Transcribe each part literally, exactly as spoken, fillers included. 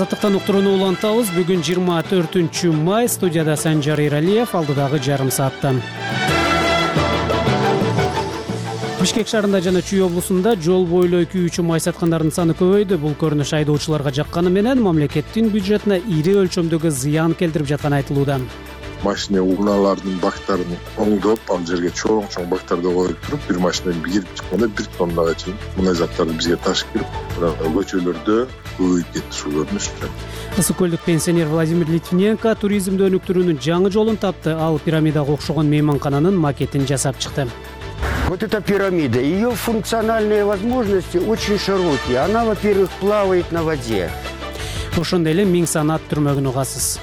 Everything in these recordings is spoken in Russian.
Саламаттыктан уктурууну улантабыз. Бүгүн жыйырма төртүнчү май, студияда Санжар Иралиев, алдыдагы жарым сааттан. Бишкек шаарында жана Чүй облусунда жол бойлой күйүүчү май саткандардын саны көбөйдү. Бул көрүнүш айдоочуларга жакканы менен мамлекеттин бюджетине ири өлчөмдөгү зыян келтирип жатканы айтылууда. Машина урналардын бактарын оңдоп, ал жерге чоң-чоң бактарды коюп туруп, бир машина кирип чыкканда бир тоннага чейин мындай заттарды бизге ташып кирип, көчөлөрдө көбөйүп кетти ушул көрүнүш. Ысык көлдүк пенсионер Владимир Литвиненко туризмди өнүктүрүүнүн жаңы жолун тапты. Ал пирамидага окшогон мейманкананын макетин жасап чыкты. Вот эта пирамида, ее функциональные возможности очень широкие. Она, во-первых, плавает на воде. Ошондой эле миң санат түрмөгүн угасыз.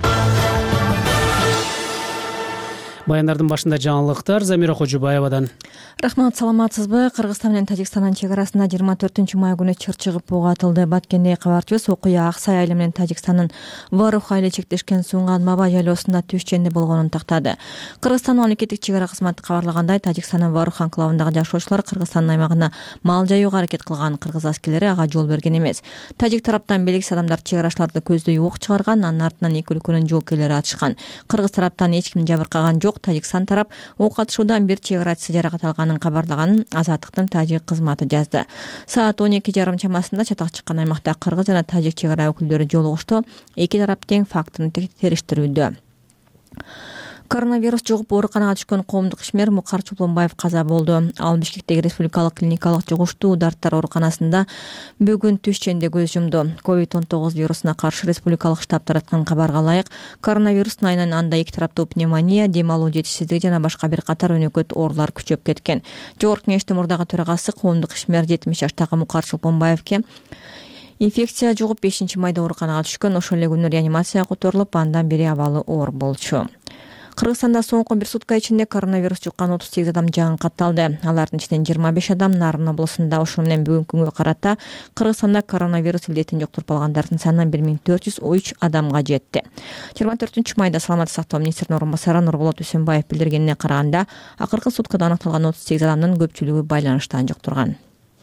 Баяндардын башында жаңылыктар Замира Кожубаевадан. Рахмат, саламатсызбы? Кыргызстан менен Тажикстандын чек арасында жыйырма төртүнчү май күнү чыр-чыгып буга атылды. Баткенде кабарчыбыз окуя Аксай айылы менен Тажикстандын Варух айылы чектешкен Сунган Маба жайлоосунда түш ченде болгонун тактады. Кыргызстан мамлекеттик чек ара кызматы кабарлагандай, Тажикстандын Варух анклавындагы жашоочулар Кыргызстандын аймагына мал жаюуга аракет кылган. Кыргыз аскерлери ага жол берген эмес. Тажик тараптан белгисиз адамдар чек арачыларды көздөй ок чыгарган, анын артынан эки өлкөнүн жоокерлери атышкан. Кыргыз тараптан эч ким жабыркаган жок. Тажикстан тарап ок атышуудан бир чек арачысы жаракат алганын кабарлаганын Азаттыктын тажик кызматы жазды. Саат он эки жарым чамасында чатак чыккан аймакта кыргыз жана тажик чек ара өкүлдөрү жолугушту. Эки тарап тең фактыны териштирүүдө. Коронавирус жугуп ооруканага түшкөн коомдук ишмер Мукар Чулунбаев каза болду. Ал Бишкектеги республикалык клиникалык жугуштуу дарттар ооруканасында бүгүн түш ченде көз жумду. ковид он тогуз вирусуна каршы республикалык штаб тараткан кабарга ылайык, коронавирустун айынан анда эки тараптуу пневмония, дем алуу жетишсиздиги жана башка бир катар өнөкөт оорулар күчөп кеткен. Жогорку кеңештин мурдагы төрагасы коомдук ишмер жетимиш жаштагы Мукар Чулунбаевке инфекция жугуп бешинчи майда ооруканага түшкөн, ошол эле күнү реанимацияга которулуп, андан бери абалы оор болчу. Кыргызстанда соңку бир сутка ичинде коронавирус жуккан отуз сегиз адам жаңы катталды. Алардын ичинен жыйырма беш адам Нарын облусунда. Ошол менен бүгүнкү күнгө карата Кыргызстанда коронавирус илдетин жуктуруп алгандардын саны бир миң төрт жүз үч адамга жетти. жыйырма төртүнчү майда саламаттык сактоо министринин орун басары Нурболот Үсөнбаев билдиргенине караганда, акыркы суткада аныкталган отуз сегиз адамдын көпчүлүгү байланыштан жуктурган.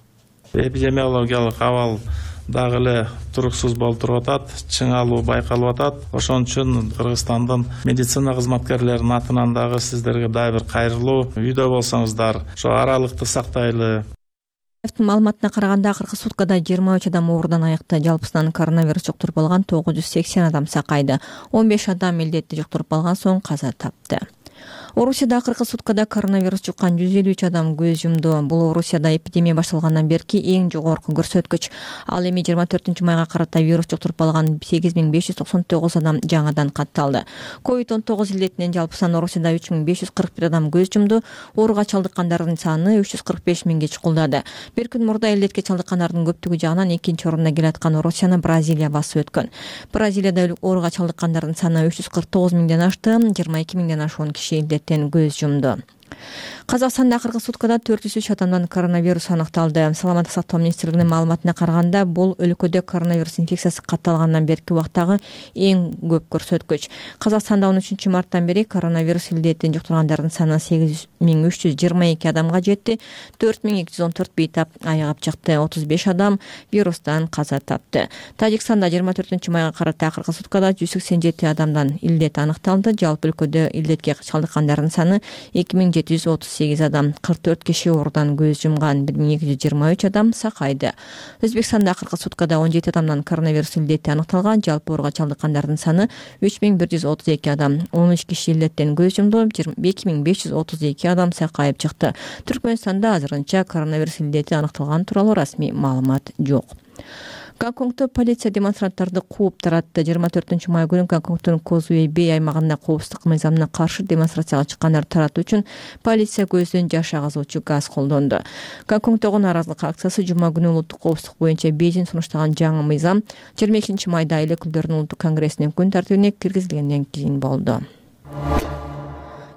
Эпидемиологиялык абал дагы эле туруксуз болуп туруп атат, чыңалуу байкалып атат. Ошон үчүн Кыргызстандын медицина кызматкерлеринин атынан дагы сиздерге дагы бир кайрылуу. Үйдө болсоңуздар, ошо аралыкты сактайлы. Маалыматына караганда, акыркы суткада жыйырма үч адам оорудан айыкты. Жалпысынан коронавирус жуктуруп алган тогуз жүз сексен адам сакайды. он беш адам илдетти жуктуруп алган соң каза тапты. Орусияда акыркы суткада коронавирус жуккан жүз элүү үч адам көз жумду. Бул Орусияда эпидемия башталгандан берки эң жогорку көрсөткүч. Ал эми жыйырма төртүнчү майга карата вирус жуктуруп алган сегиз миң беш жүз токсон тогуз адам жаңадан катталды. ковид он тогуз илдетинен жалпысынан Орусияда үч миң беш жүз кырк бир адам көз жумду. Ооруга чалдыккандардын саны үч жүз кырк беш миңге чукулдады. Бир күн мурда илдетке чалдыккандардын көптүгү жагынан экинчи орунда келаткан Орусияны Бразилия басып өткөн. Бразилияда ооруга чалдыккандардын саны үч жүз кырк тогуз миңден ашты. жыйырма эки миңден ашуун киши илдеттен көз жумду. Казакстанда акыркы суткада төрт жүз үч адамдан коронавирус аныкталды. Саламаттык сактоо министрлигинин маалыматына караганда, бул өлкөдө коронавирус инфекциясы катталгандан берки убактагы эң көп көрсөткүч. Казакстанда он үчүнчү марттан бери коронавирус илдетин жуктургандардын саны сегиз миң үч жүз жыйырма эки адамга жетти. төрт миң эки жүз он төрт бейтап айыгып чыкты. отуз беш адам вирустан каза тапты. Тажикстанда жыйырма төртүнчү майга карата акыркы суткада жүз сексен жети адамдан илдет аныкталды. Жалпы өлкөдө илдетке чалдыккандардын саны эки миң жети жүз отуз сегиз адам. кырк төрт киши оорудан көз жумган, бир миң эки жүз жыйырма үч адам сакайды. Өзбекстанда акыркы суткада он жети адамдан коронавирус илдети аныкталган. Жалпы ооруга чалдыккандардын саны үч миң бир жүз отуз эки адам. он үч киши илдеттен көз жумду, эки миң беш жүз отуз эки адам сакайып чыкты. Түркмөнстанда азырынча коронавирус илдети аныкталган тууралуу расмий маалымат жок. Гонконгдо полиция демонстранттарды кууп таратты. жыйырма төртүнчү май күнү Гонконгдун Козуэй Бэй аймагында коопсуздук мыйзамына каршы демонстрацияга чыккандарды таратуу үчүн полиция көздөн жаш агызуучу газ колдонду. Гонконгдогу нааразылык акциясы жума күнү улуттук коопсуздук боюнча Бейжин сунуштаган жаңы мыйзам жыйырма экинчи майда эл өкүлдөрүнүн улуттук конгрессинин күн тартибине киргизилгенден кийин болду.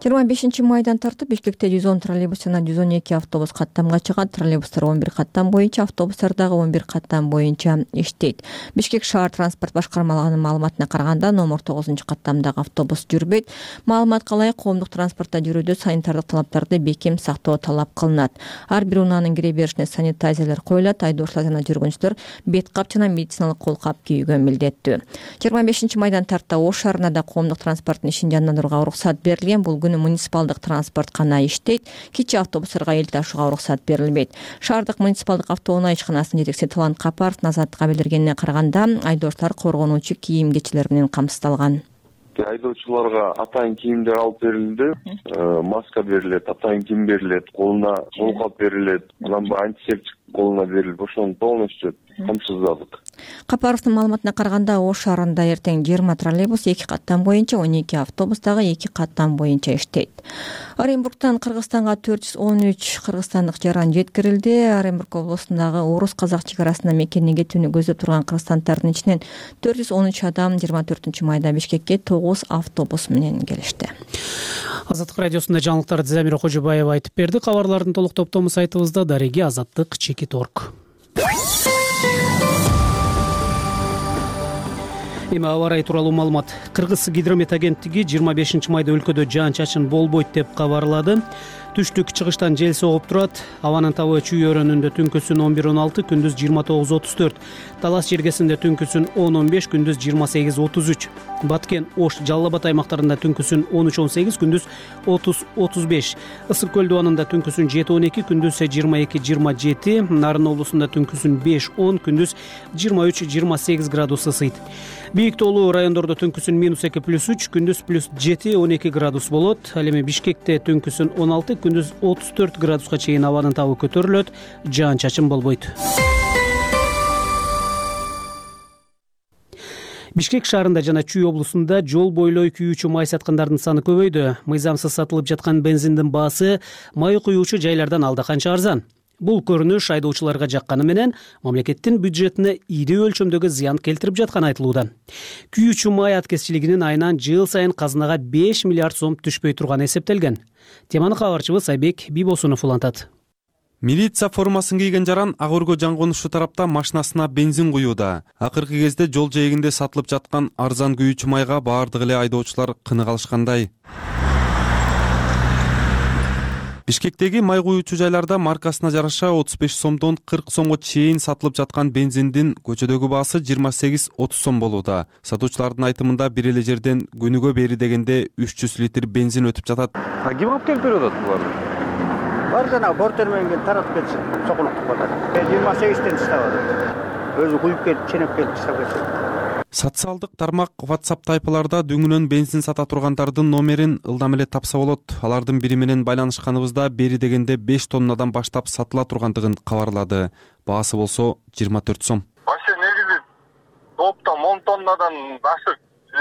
жыйырма бешинчи майдан тартып Бишкекте жүз он троллейбус жана жүз он эки автобус каттамга чыгат. Троллейбустар он бир каттам боюнча, автобустар дагы он бир каттам боюнча иштейт. Бишкек шаар транспорт башкармалыгынын маалыматына караганда номер тогузунчу каттамдагы автобус жүрбөйт. Маалыматка ылайык коомдук транспортто жүрүүдө санитардык талаптарды бекем сактоо талап кылынат. Ар бир унаанын кире беришине санитайзерлер коюлат. Айдоочулар жана жүргүнчүлөр бет кап жана медициналык кол кап кийүүгө милдеттүү. жыйырма бешинчи майдан тартта Ош шаарына да коомдук транспорттун ишин жандандырууга уруксат берилген. Бул күнү муниципалдык транспорт гана иштейт. Кичи автобустарга эл ташууга уруксат берилбейт. Шаардык муниципалдык автоунаа ишканасынын жетекчиси Талант Капаров Азаттыкка билдиргенине караганда, айдоочулар коргонуучу кийим-кечилер менен камсыздалган. Айдоочуларга атайын кийимдер алып берилди, маска берилет, атайын кийим берилет, колуна колкап берилет, анан антисептик колуна берилип, ошону полностью камсыздадык. Капаровдун маалыматына караганда, Ош шаарында эртең жыйырма троллейбус эки каттам боюнча, он эки автобус дагы эки каттам боюнча иштейт. Оренбургтан Кыргызстанга төрт жүз он үч кыргызстандык жаран жеткирилди. Оренбург облусундагы орус-казак чек арасына мекенине кетүүнү көздөп турган кыргызстандардын ичинен төрт жүз он үч адам жыйырма төртүнчү майда Бишкекке тогуз автобус менен келишти. Азаттык радиосунда жаңылыктарды Замира Кожобаева айтып берди. Кабарлардын толук топтому сайтыбызда дареги азаттык чекит орг. Эми аба ырайы тууралуу маалымат. Кыргыз гидромет агенттиги жыйырма бешинчи майда өлкөдө жаан-чачын болбойт деп кабарлады. Түштүк чыгыштан жел согуп турат. Абанын табы Чүй өрөөнүндө түнкүсүн он бир он алты, күндүз жыйырма тогуз отуз төрт. Талас жергесинде түнкүсүн он он беш, күндүз жыйырма сегиз отуз үч. Баткен, Ош, Жалал Абад аймактарында түнкүсүн он үч он сегиз, күндүз отуз отуз беш. Ысык көл дубанында түнкүсүн жети он эки, күндүз жыйырма эки жыйырма жети. Нарын облусунда түнкүсүн беш он, күндүз жыйырма үч жыйырма сегиз градус ысыйт. Бийик тоолуу райондордо түнкүсүн минус эки плюс үч, күндүз плюс жети он эки градус болот. Ал эми Бишкекте түнкүсүн он алты, күндүз отуз төрт градуска чейин абанын табы көтөрүлөт, жаан-чачын болбойт. Бишкек шаарында жана Чүй облусунда жол бойлой күйүүчү май саткандардын саны көбөйдү. Мыйзамсыз сатылып жаткан бензиндин баасы май куюучу жайлардан алда канча арзан. Бул көрүнүш айдоочуларга жакканы менен мамлекеттин бюджетине ири өлчөмдөгү зыян келтирип жатканы айтылууда. Күйүүчү май аткезчилигинин айынан жыл сайын казынага беш миллиард сом түшпөй турганы эсептелген. Теманы кабарчыбыз Айбек Бибосунов улантат. Милиция формасын кийген жаран ак өргө жангонушу тарапта машинасына бензин куюуда. Акыркы кезде жол жээгинде сатылып жаткан арзан күйүүчү майга баардык эле айдоочулар кыны калышкандай. Бишкектеги май куюучу жайларда маркасына жараша отуз беш сомдон кырк сомго чейин сатылып жаткан бензиндин көчөдөгү баасы жыйырма сегиз отуз сом болууда. Сатуучулардын айтымында бир эле жерден күнүгө бери дегенде үч жүз литр бензин өтүп жатат. А ким алып келип берип атат буларды? Бар жана бортермен келип таратып кетишет, сокулуктук атат. жыйырма сегизден таштап атат. Өзү куюп келип, ченеп келип таштап кетишет. Социалдык тармак WhatsApp тайпаларда дүңүнөн бензин сата тургандардын номерин ылдам эле тапса болот. Алардын бири менен байланышканыбызда бери дегенде беш тоннадан баштап сатыла тургандыгын кабарлады. Баасы болсо жыйырма төрт сом. Вообще негизи топтом он тоннадан ашык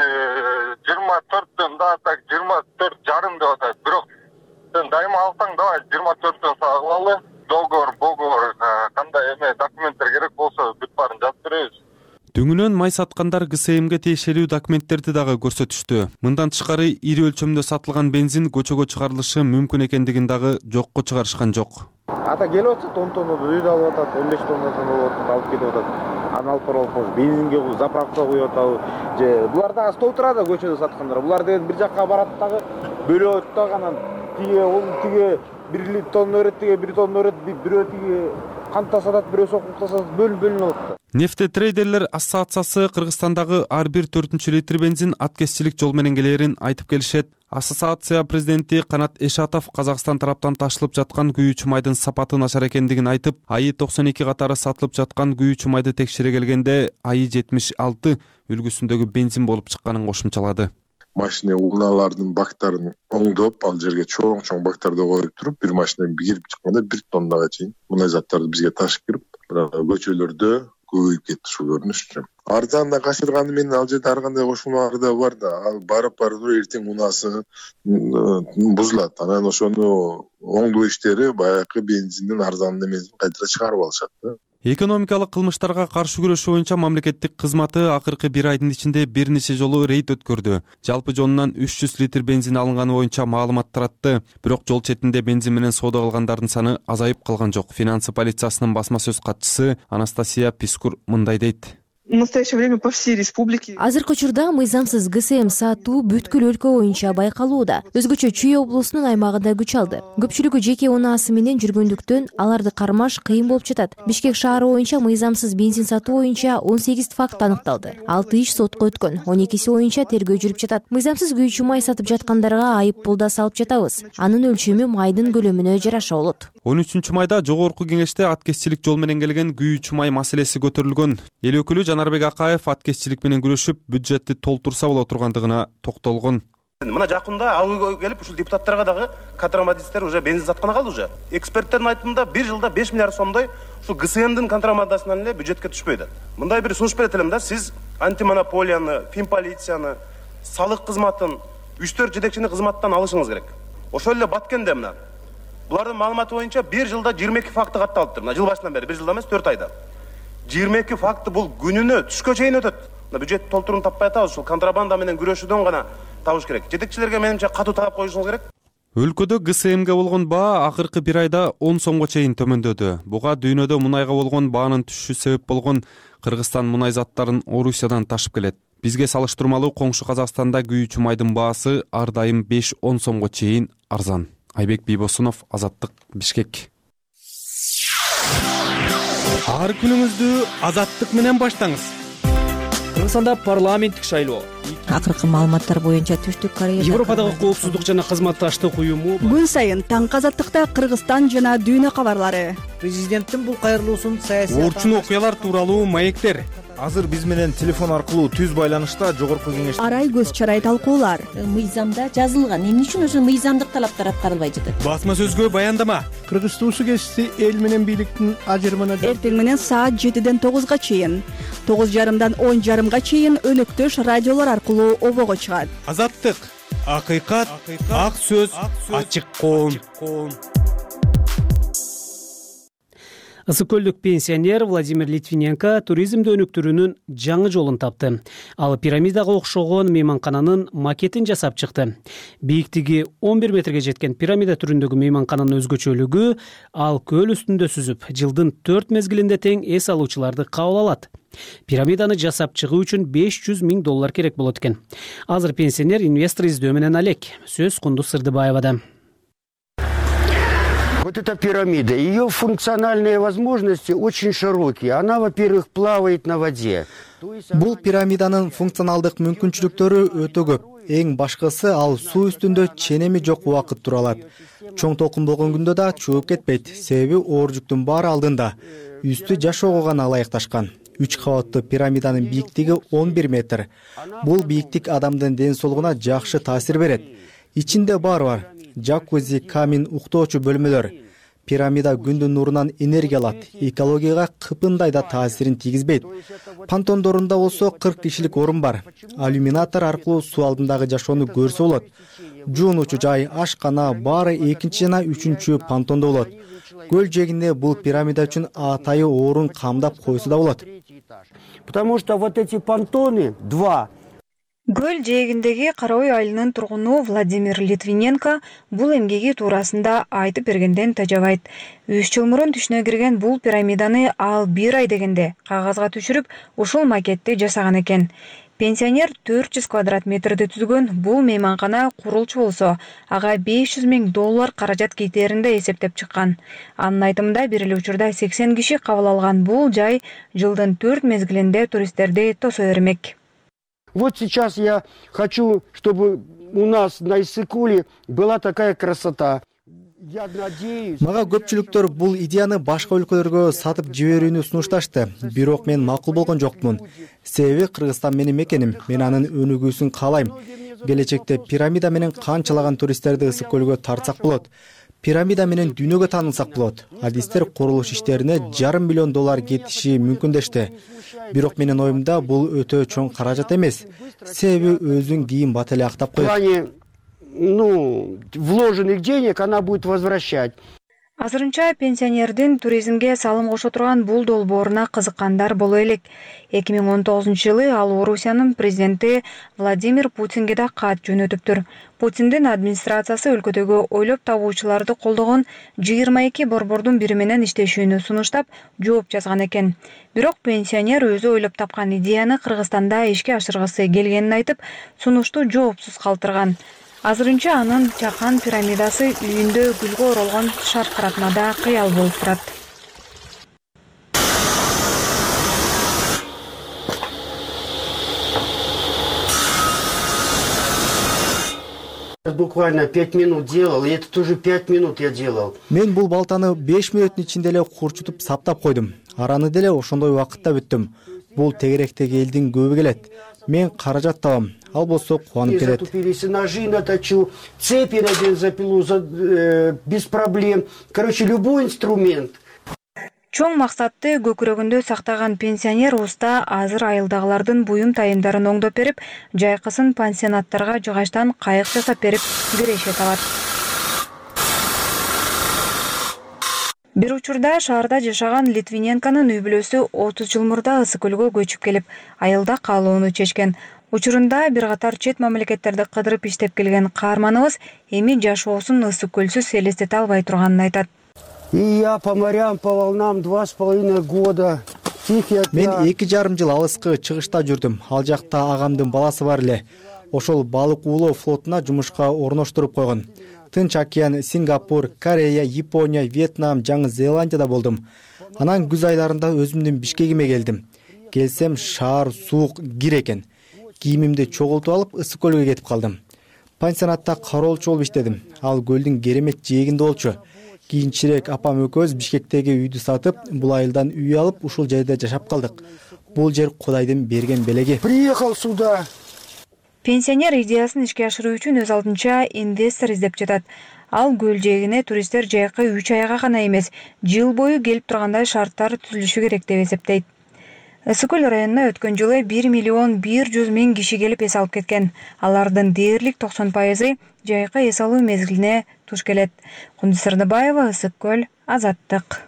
жыйырма төрттөн да так жыйырма төрт жарым деп атат. Бирок сен дайыма алсаң давай жыйырма төрттөн сагылалы. Договор, договор, кандай эме документтер керек болсо бүт баарын жазып беребиз. Дүңүнөн май саткандар ГСМге тиешелүү документтерди дагы көрсөтүштү. Мындан тышкары ири өлчөмдө сатылган бензин көчөгө чыгарылышы мүмкүн экендигин дагы жокко чыгарышкан жок. Ата келип атат, он тоннадан үйдө алып атат, он беш тоннадан алып атат, алып кетип атат. Аны алып барып бензинге заправка куюп атабы. Же булар дагы стол турат көчөдө саткандар. Булар деген бир жакка барат дагы бөлөт дагы анан тиге ол тиге бир тонна өрөт, тиге бир тонна өрөт, бирөө тиге канта сатат, бирөө сокулукта сатат, бөлүнүп алат. Нефтетрейдерлер ассоциациясы Кыргызстандагы ар бир төртүнчү литр бензин аткезчилик жол менен келерин айтып келишет. Ассоциация президенти Канат Эшатов Казакстан тараптан ташылып жаткан күйүүчү майдын сапаты начар экендигин айтып, АИ токсон эки катары сатылып жаткан күйүүчү майды текшере келгенде АИ жетимиш алты үлгүсүндөгү бензин болуп чыкканын кошумчалады. Машина унаалардын бактарын оңдоп, ал жерге чоң-чоң бактарды коюп туруп, бир машинадан кирип чыкканда бир тоннага чейин мындай заттарды бизге ташып кирип, көчөлөрдө көбөйүп кетти ушул көрүнүш. Арзанда качырганы менен ал жерде ар кандай кошулмалар да бар да, ал барып барып эртең унасы бузулат. Анан ошону оңдоо иштери баягы бензиндин арзан эмесин кайра чыгарып алышат да. Экономикалык кылмыштарга каршы күрөшүү боюнча мамлекеттик кызматы акыркы бир айдын ичинде бир нече жолу рейд өткөрдү. Жалпы жонунан үч жүз литр бензин алынганы боюнча маалымат таратты. Бирок жол четинде бензин менен соода кылгандардын саны азайып калган жок. Финансы полициясынын басма сөз катчысы Анастасия Пискур мындай дейт. В настоящее время по всей республике азыркы учурда мыйзамсыз ГСМ сатуу бүткүл өлкө боюнча байкалууда. Өзгөчө Чүй облусунун аймагында күч алды. Көпчүлүгү жеке унаасы менен жүргөндүктөн аларды кармаш кыйын болуп жатат. Бишкек шаары боюнча мыйзамсыз бензин сатуу боюнча он сегиз факт аныкталды. алты иш сотко өткөн, он экиси боюнча тергөө жүрүп жатат. Мыйзамсыз күйүүчү май сатып жаткандарга айып пул да салып жатабыз. Анын өлчөмү майдын көлөмүнө жараша болот. он үчүнчү майда жогорку кеңеште аткезчилик жол менен келген күйүүчү май маселеси көтөрүлгөн. Эл өкүлү Жанарбек Акаев аткезчилик менен күрөшүп, бюджетти толтурса боло тургандыгына токтолгон. Мына жакында ал келип ушул депутаттарга дагы контрабандисттер уже бензин сатканы калды уже. Эксперттердин айтымында бир жылда беш миллиард сомдой ушул ГСМдин контрабандасынан эле бюджетке түшпөйт. Мындай бир сунуш берет элем да, сиз антимонополияны, финполицияны, салык кызматын, үч төрт жетекчини кызматтан алышыңыз керек. Ошол эле Баткенде мына булардын маалыматы боюнча бир жылда жыйырма эки факты катталыптыр. Мына жыл башынан бери, бир жылда эмес, төрт айда. жыйырма эки факты бул күнүнө түшкө чейин өтөт. Бюджет толтурууну таппай атабыз, ушул контрабанда менен күрөшүүдөн гана табыш керек. Жетекчилерге менимче катуу талап коюшуңуз керек. Өлкөдө ГСМге болгон баа акыркы бир айда он сомго чейин төмөндөдү. Буга дүйнөдө мунайга болгон баанын түшүшү себеп болгон. Кыргызстан мунай заттарын Орусиядан ташып келет. Бизге салыштырмалуу коңшу Казакстанда күйүүчү майдын баасы ар дайым беш он сомго чейин арзан. Айбек Бийбосунов, Азаттык, Бишкек. Ар күнүңүздү Азаттык менен баштаңыз. Кыргызстанда парламенттик шайлоо. Акыркы маалыматтар боюнча Түштүк Корея Европадагы коопсуздук жана кызматташтык уюму күн сайын таңкы Азаттыкта Кыргызстан жана дүйнө кабарлары. Президенттин бул кайрылуусун саясий орчун окуялар тууралуу маектер. Азыр биз менен телефон аркылуу түз байланышта жогорку кеңеш Арай көз чарай талкуулар. Мыйзамда жазылган, эмне үчүн ошо мыйзамдык талаптар аткарылбай жатат? Басма сөзгө баяндама. Кыргыз туусу кесиси эл менен бийликтин ажырымына Эртең менен саат жетиден тогузга чейин, тогуз жарымдан он жарымга чейин өнөктөш радиолор аркылуу обого чыгат. Азаттык, акыйкат, ак сөз, ачык коом. Ысык көлдүк пенсионер Владимир Литвиненко туризмди өнүктүрүүнүн жаңы жолун тапты. Ал пирамидага окшогон мейманкананын макетин жасап чыкты. Бийиктиги он бир метрге жеткен пирамида түрүндөгү мейманкананын өзгөчөлүгү ал көл үстүндө сүзүп, жылдын төрт мезгилинде тең эс алуучуларды кабыл алат. Пирамиданы жасап чыгуу үчүн беш жүз миң доллар керек болот экен. Азыр пенсионер инвестор издөө менен алек. Сөз Кундуз Сырдыбаевада. Вот эта пирамида, ее функциональные возможности очень широкие. Она, во-первых, плавает на воде. Бул пирамиданын функционалдык мүмкүнчүлүктөрү өтө көп. Эң башкысы ал суу үстүндө ченеми жок убакыт тура алат. Чоң толкун болгон күндө да чууп кетпейт. Себеби оор жүктүн баары алдында. Үстү жашоого гана ылайыкташкан. Үч кабаттуу пирамиданын бийиктиги он бир метр. Бул бийиктик адамдын ден соолугуна жакшы таасир берет. Ичинде бар бар. Жакузи, камин, уктоочу бөлмөлөр. Пирамида күндүн нурунан энергия алат. Экологияга кыпындай да таасирин тийгизбейт. Пантондорунда болсо кырк кишилик орун бар. Алюминатор аркылуу суу алдындагы жашоону көрсө болот. Жуунуучу жай, ашкана баары экинчи жана үчүнчү пантондо болот. Көл жээгинде бул пирамида үчүн атайы орун камдап койсо да болот. Потому что вот эти понтоны два. Көл жээгиндеги Кара Ой айылынын тургуну Владимир Литвиненко бул эмгеги туурасында айтып бергенден тажабайт. үч жыл мурун түшүнө кирген бул пирамиданы ал бир ай дегенде кагазга түшүрүп, ушул макетти жасаган экен. Пенсионер төрт жүз квадрат метрди түзгөн бул мейманкана курулчу болсо, ага беш жүз миң доллар каражат кетээринде эсептеп чыккан. Анын айтымында бир эле учурда сексен киши кабыл алган бул жай жылдын төрт мезгилинде туристтерди тосо бермек. Вот сейчас я хочу, чтобы у нас на Иссык-Куле была такая красота. Мага көпчүлүктөр бул идеяны башка өлкөлөргө сатып жиберүүнү сунушташты. Бирок мен макул болгон жокмун. Себеби Кыргызстан менин мекеним. Мен анын өнүгүүсүн каалайм. Келечекте пирамида менен канчалаган туристтерди Ысык көлгө тартсак болот. Пирамида менен дүйнөгө таанылсак болот. Адистер курулуш иштерине жарым миллион доллар кетиши мүмкүн дешти. Бирок менин оюмда бул өтө чоң каражат эмес. Себеби өзүн кийин бат эле актап коет. Ну, вложенных денег она будет возвращать. Азырынча пенсионердин туризмге салым кошо турган бул долбооруна кызыккандар боло элек. эки миң он тогузунчу жылы ал Орусиянын президенти Владимир Путинге да кат жөнөтүптүр. Путиндин администрациясы өлкөдөгү ойлоп табуучуларды колдогон жыйырма эки борбордун бири менен иштешүүнү сунуштап, жооп жазган экен. Бирок пенсионер өзү ойлоп тапкан идеяны Кыргызстанда ишке ашыргысы келгенин айтып, сунушту жоопсуз калтырган. Азырынча анын чакан пирамидасы үйүндө гүлгө оролгон шаркыратмада кыял болуп турат. Буквально пять минут делал, и это тоже пять минут я делал. Мен бул балтаны беш мүнөттүн ичинде эле курчутуп саптап койдум. Араны деле ошондой убакытта бүттүм. Бул тегеректеги элдин көбү келет. Мен каражат табам. Ал болсо кубанып келет. Затупились, ножи наточил, цепи надел за пилу за, э, без проблем. Короче, любой инструмент. Чоң максатты көкүрөгүндө сактаган пенсионер уста азыр айылдагылардын буюм тайымдарын оңдоп берип, жайкысын пансионаттарга жыгачтан кайык жасап берип киреше табат. Бир учурда шаарда жашаган Литвиненконун үй бүлөсү отуз жыл мурда Ысык көлгө көчүп келип, айылда калууну чечкен. Учурунда бир катар чет мамлекеттерди кыдырып иштеп келген каарманыбыз эми жашоосун Ысык көлсүз элестете албай турганын айтат. И я по морям, по волнам два с половиной года. Мен эки жарым жыл алыскы чыгышта жүрдүм. Ал жакта агамдын баласы бар эле. Ошол балык уулоо флотуна жумушка орноштуруп койгон. Тынч океан, Сингапур, Корея, Япония, Вьетнам, Жаңы Зеландияда болдум. Анан күз айларында өзүмдүн Бишкегиме келдим. Келсем шаар суук, кир экен. Кийимимди чогултуп алып Ысык көлгө кетип калдым. Пансионатта кароолчу болуп иштедим. Ал көлдүн керемет жээгинде болчу. Кийинчерээк апам экөөбүз Бишкектеги үйдү сатып, бул айылдан үй алып, ушул жерде жашап калдык. Бул жер Кудайдын берген белеги. Приехал сюда. Пенсионер идеясын ишке ашыруу үчүн өз алдынча инвестор издеп жатат. Ал көл жээгине туристтер жайкы үч айга гана эмес, жыл бою келип тургандай шарттар түзүлүшү керек деп эсептейт. Ысык көл районуна өткөн жылы бир миллион бир жүз миң киши келип эс алып кеткен. Алардын дээрлик токсон пайызы жайкы эс алуу мезгилине туш келет. Кундуз Сырныбаева, Ысык көл, Азаттык.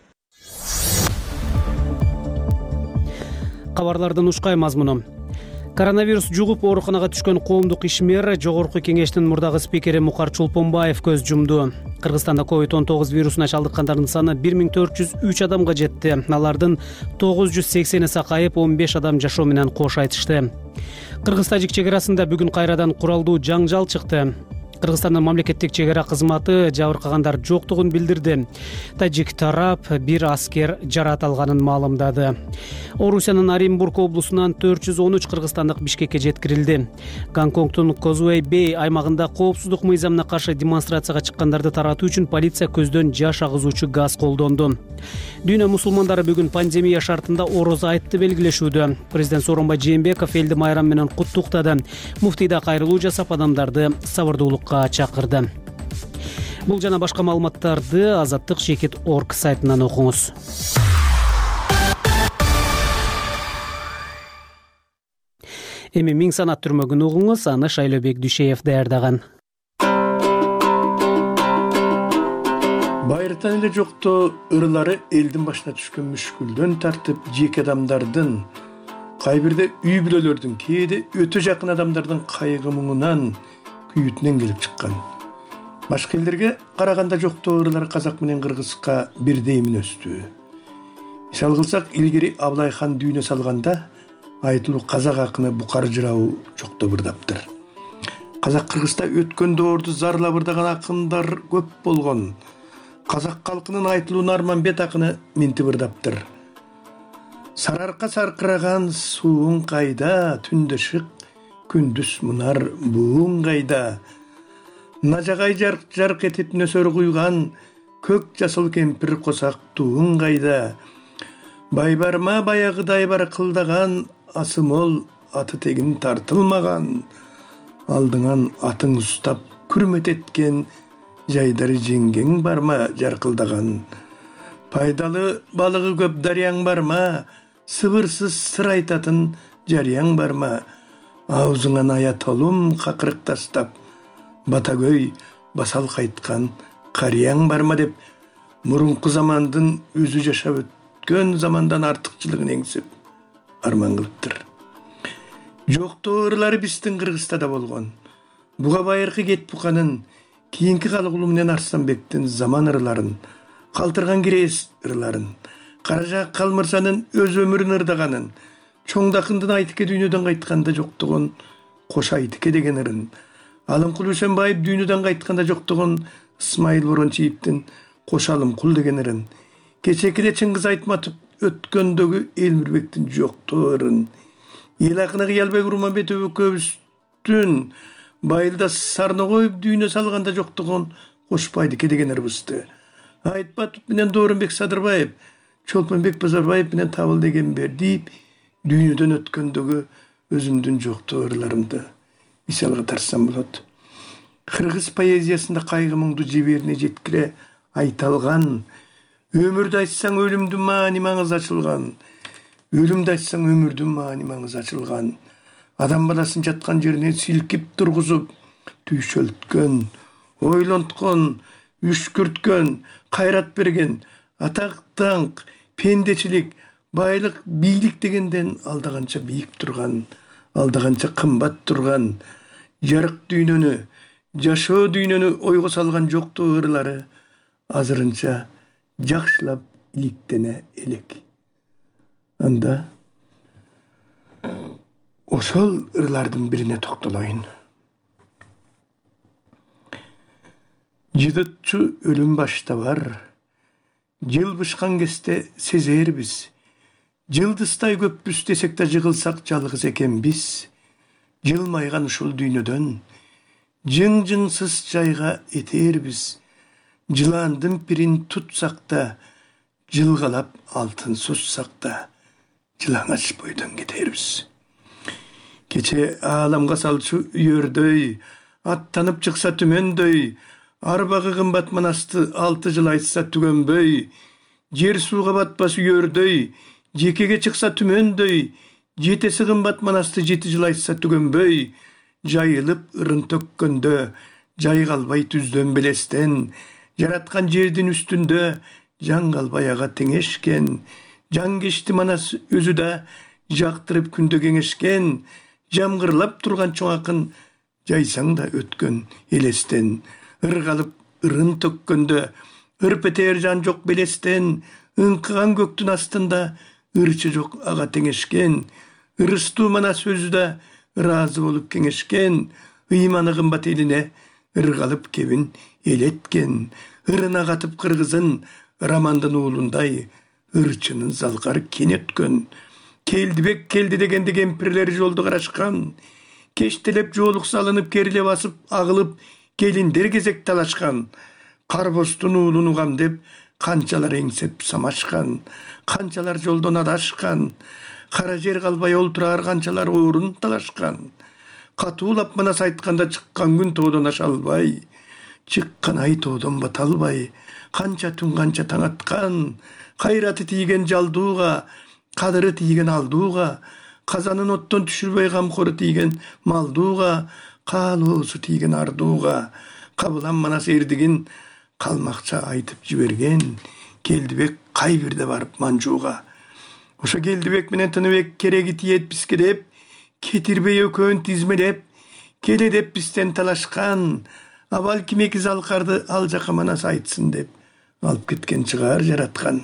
Кабарлардын ушкай мазмуну. Коронавирус жугуп ооруканага түшкөн коомдук ишмер Жогорку Кеңештин мурдагы спикери Мукар Чолпонбаев көз жумду. Кыргызстанда ковид он тогуз вирусуна чалдыккандардын саны бир миң төрт жүз үч адамга жетти. Алардын тогуз жүз сексени сакайып, он беш адам жашоо менен кош айтышты. Кыргыз-тажик чек арасында бүгүн кайрадан куралдуу жаңжал чыкты. Кыргызстандын мамлекеттик чек ара кызматы жабыркагандар жоктугун билдирди. Тажик тарап бир аскер жарат алганын маалымдады. Орусиянын Оренбург облусунан төрт жүз он үч кыргызстандык Бишкекке жеткирилди. Гонконгдун Козуэй Бэй аймагында коопсуздук мыйзамына каршы демонстрацияга чыккандарды таратуу үчүн полиция көздөн жаш агызуучу газ колдонду. Дүйнө мусулмандары бүгүн пандемия шартында орозо айтты белгилешүүдө. Президент Сооронбай Жээнбеков элди майрам менен куттуктады. Муфтий да кайрылуу жасап адамдарды сабырдуулукка чакырды. Бул жана башка маалыматтарды азаттык чекит точка орг сайтынан окуңуз. Эми миң санат түрмөгүн угуңуз, аны Шайлообек Дүйшеев даярдаган. Байыртан эле жокто ырлары элдин башына түшкөн мүшкүлдөн тартып жеке адамдардын, кай бирде үй бүлөлөрдүн, кээде өтө жакын адамдардын кайгы муңунан, күйүтүнөн келип чыккан. Башка элдерге караганда жокто ырлар казак менен кыргызга бирдей мүнөздүү. Мисал кылсак, илгери Абылай хан дүйнө салганда айтылуу казак акыны Букар жырабы жокто бырдаптыр. Казак Кыргызда өткөн доорду зарлап ырдаган акындар көп болгон. Казак калкынын айтылуун Арманбет акыны минтип ырдаптыр. Сарарка саркыраган сууң кайда, түндө шык, күндүз мунар бууң кайда. Нажагай жарк-жарк этип нөсөр куйган, көк жасыл кемпир косак тууң кайда. Бай барма баягыдай бар кылдаган, асы мол, аты тегин тартылмаган. Алдыңан атың устап күрмөт эткен, жайдары жеңгең барма жаркылдаган. Пайдалы балыгы көп дарыяң барма, сыбырсыз сыр айтатын жарыяң барма. Аузыңан ая толум какырык таштап, бата көй басал кайткан карыяң барма деп мурунку замандын өзү жашап өткөн замандан артыкчылыгын эңсеп арман кылыптыр. Жоктоо ырлары биздин Кыргызстанда болгон. Буга байыркы кет буканын, кийинки Калыгулуу менен Арстанбектин заман ырларын, Калтырган кирес ырларын, Каражак Калмырзанын өз өмүрүн ырдаганын, Чоңдакындын Айтыке дүйнөдөн кайтканда жоктогон Кош Айтыке деген ырын, Алымкул Үсөнбаев дүйнөдөн кайтканда жоктогон Исмайыл Борончиевдин Кош Алымкул деген ырын, кечекиде Чыңгыз Айтматов өткөндөгү Элмирбектин жоктоо ырын, эл акыны Кыялбек Урманбетов экөөбүздүн Байылда Сарногоев дүйнө салганда жоктогон Кошбайдыке деген ырыбызды, Айтматов менен Доорунбек Садырбаев, Чолпонбек Базарбаев менен Табыл деген бердип дүйнөдөн өткөндөгү өзүмдүн жоктоо ырларымды мисалга тартсам болот. Кыргыз поэзиясында кайгы муңду жеберине жеткире айта алган, өмүрдү айтсаң өлүмдүн маани маңызы ачылган, өлүмдү айтсаң өмүрдүн маани маңызы ачылган, адам баласын жаткан жерине силкип тургузуп түйшөлткөн, ойлонткон, үшкүрткөн, кайрат берген, атак даңк, пендечилик, байлык, бийлик дегенден алдаганча бийик турган, алдаганча кымбат турган, жарык дүйнөнү, жашоо дүйнөнү ойго салган жоктоо ырлары азырынча жакшылап иликтене элек. Анда ошол ырлардын бирине токтолоюн. Жыдытчу өлүм башта бар, жыл бышкан кезде сезербиз, жылдыздай көппүз десек да жыгылсак жалгыз экенбиз, жылмайган ушул дүйнөдөн жың-жыңсыз жайга этербиз, жыландын пирин тутсак да, жылгалап алтын сузсак да, жылаңач бойдон кетербиз. Кече ааламга салчу үйөрдөй, аттанып чыкса түмөндөй, арбагы кымбат манасты алты жыл айтса түгөнбөй, жер сууга батпас үйөрдөй, жекеге чыкса түмөндөй, жетеси кымбат манасты жети жыл айтса түгөнбөй, жайылып ырын төккөндө, жай калбай түздөн белестен, жараткан жердин үстүндө, жан калбай ага теңешкен, жан кечти манас өзү да, жактырып күндө кеңешкен, жамгырлап турган чоң акын, жайсаң да өткөн элестен, ыргалып ырын төккөндө, ырпетер жан жок белестен, ыңкыган көктүн астында, ырчы жок ага теңешкен, ырыстуу манас өзү да, ыраазы болуп кеңешкен, ыйманы кымбат элине, ыргалып кебин элеткен, ырына катып кыргызын, романдын уулундай, ырчынын залкар кен өткөн, Келдибек келди дегенде кемпирлер жолду карашкан, кечтелеп жоолук салынып кериле басып агылып, келиндер кезек талашкан, карбоздун уулун угам деп, канчалар эңсеп самашкан, канчалар жолдон адашкан, кара жер калбай олтурар канчалар орун талашкан, катуулап манас айтканда чыккан күн тоодон аша албай, чыккан ай тоодон бата албай, канча түн канча таң аткан, кайраты тийген жалдууга, кадыры тийген алдууга, казанын оттон түшүрбөй камкору тийген малдууга, каалоосу тийген ардууга, кабылан манас эрдигин калмакча айтып жиберген, Келдибек кай бирде барып манжууга. Ошо Келдибек менен Тыныбек кереги тиет бизге деп, кетирбей экөөнү тизмелеп, келе деп бизден талашкан, абал ким эки залкарды ал жака манас айтсын деп, алып кеткен чыгар жараткан.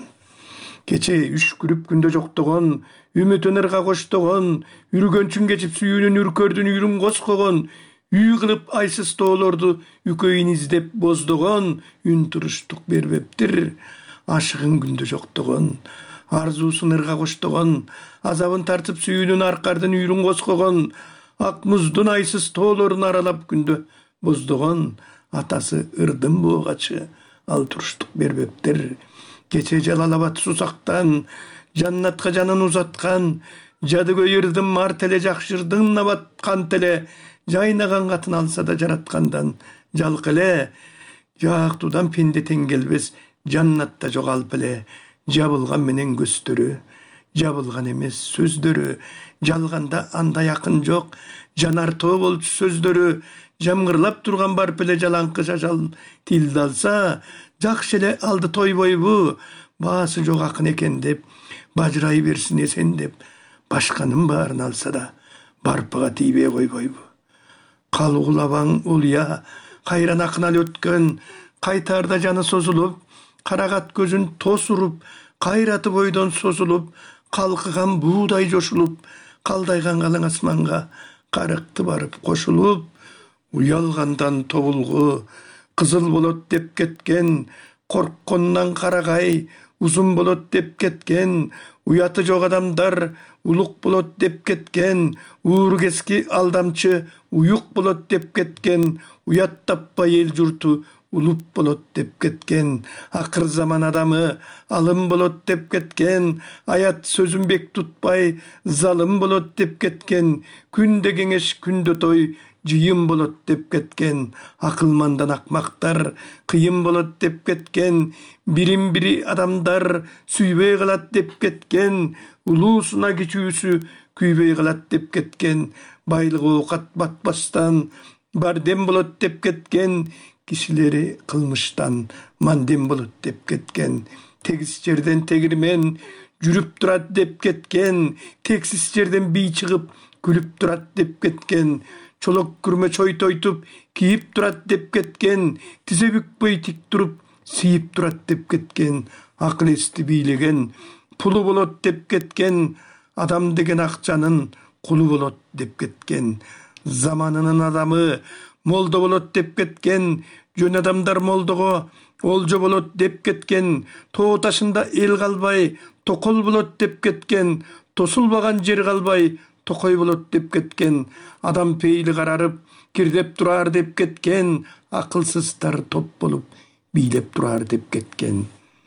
Кече үшкүрүп күндө жоктогон, үмүтүн ырга коштогон, үргөнчүн кечип сүйүүнүн үркөрдүн үйрүн коскогон, үй кылып айсыз тоолорду үкөйүн издеп боздогон, үн туруштук бербептир. Ашыгын күндө жоктогон, арзуусун ырга коштогон, азабын тартып сүйүүнүн аркардын үйрүн коскогон, ак муздун айсыз тоолорун аралап күндө боздогон, атасы ырдын боогачы, ал туруштук бербептир. Кече Жалалабад сусактан, жаннатка жанын узаткан, жадыгөй ырдын мар теле жакшырдын набаткан теле, жайнаган катын алса да жараткандан жалк эле, жаактуудан пенде тең келбес, жаннатта жогалып эле, жабылган менен көздөрү, жабылган эмес сөздөрү, жалганда анда якын жок, жанар тоо болчу сөздөрү, жамгырлап турган барып эле жалаңкы шашал тилди алса жакшы эле алды тойбойбу, баасы жок акын экен деп бажырай берсин эсен деп башканын баарын алса да барпыга тийбей койбойбу. Калгулабаң улия кайран акынал өткөн, кайтарда жаны созулуп, карагат көзүн тосуруп, кайраты бойдон созулуп, калкыган буудай жошулуп, калдайган калың асманга карыкты барып кошулуп, уялгандан тобулгу кызыл болот деп кеткен, коркконунан карагай узун болот деп кеткен, уяты жок адамдар улук болот деп кеткен, уургески алдамчы уюк болот деп кеткен, уят таппай эл журту улуп болот деп кеткен, акыр заман адамы алым болот деп кеткен, аят сөзүн бек тутпай залым болот деп кеткен, күндө кеңеш күндө той жыйын болот деп кеткен, акылмандан акмактар кыйын болот деп кеткен, бирин бири адамдар сүйбөй калат деп кеткен, улуусуна кичүүсү күйбөй калат деп кеткен, байлыгы оокат батпастан бардем болот деп кеткен, кишилери кылмыштан мандем болот деп кеткен, тегиз жерден тегирмен жүрүп турат деп кеткен, тексиз жерден бий чыгып күлүп турат деп кеткен, чолок күрмө чойтойтуп кийип турат деп кеткен, тизе бүкпөй тик туруп сийип турат деп кеткен, акыл эсти бийлеген пулу болот деп кеткен, адам деген акчанын кулу болот деп кеткен, заманынын адамы молдо болот деп кеткен, жөн адамдар молдого олжо болот деп кеткен, тоо ташында эл калбай токол болот деп кеткен, тосулбаган жер калбай токой болот деп кеткен, адам пейили карарып кирдеп турар деп кеткен, акылсыздар топ болуп бийлеп турар деп кеткен.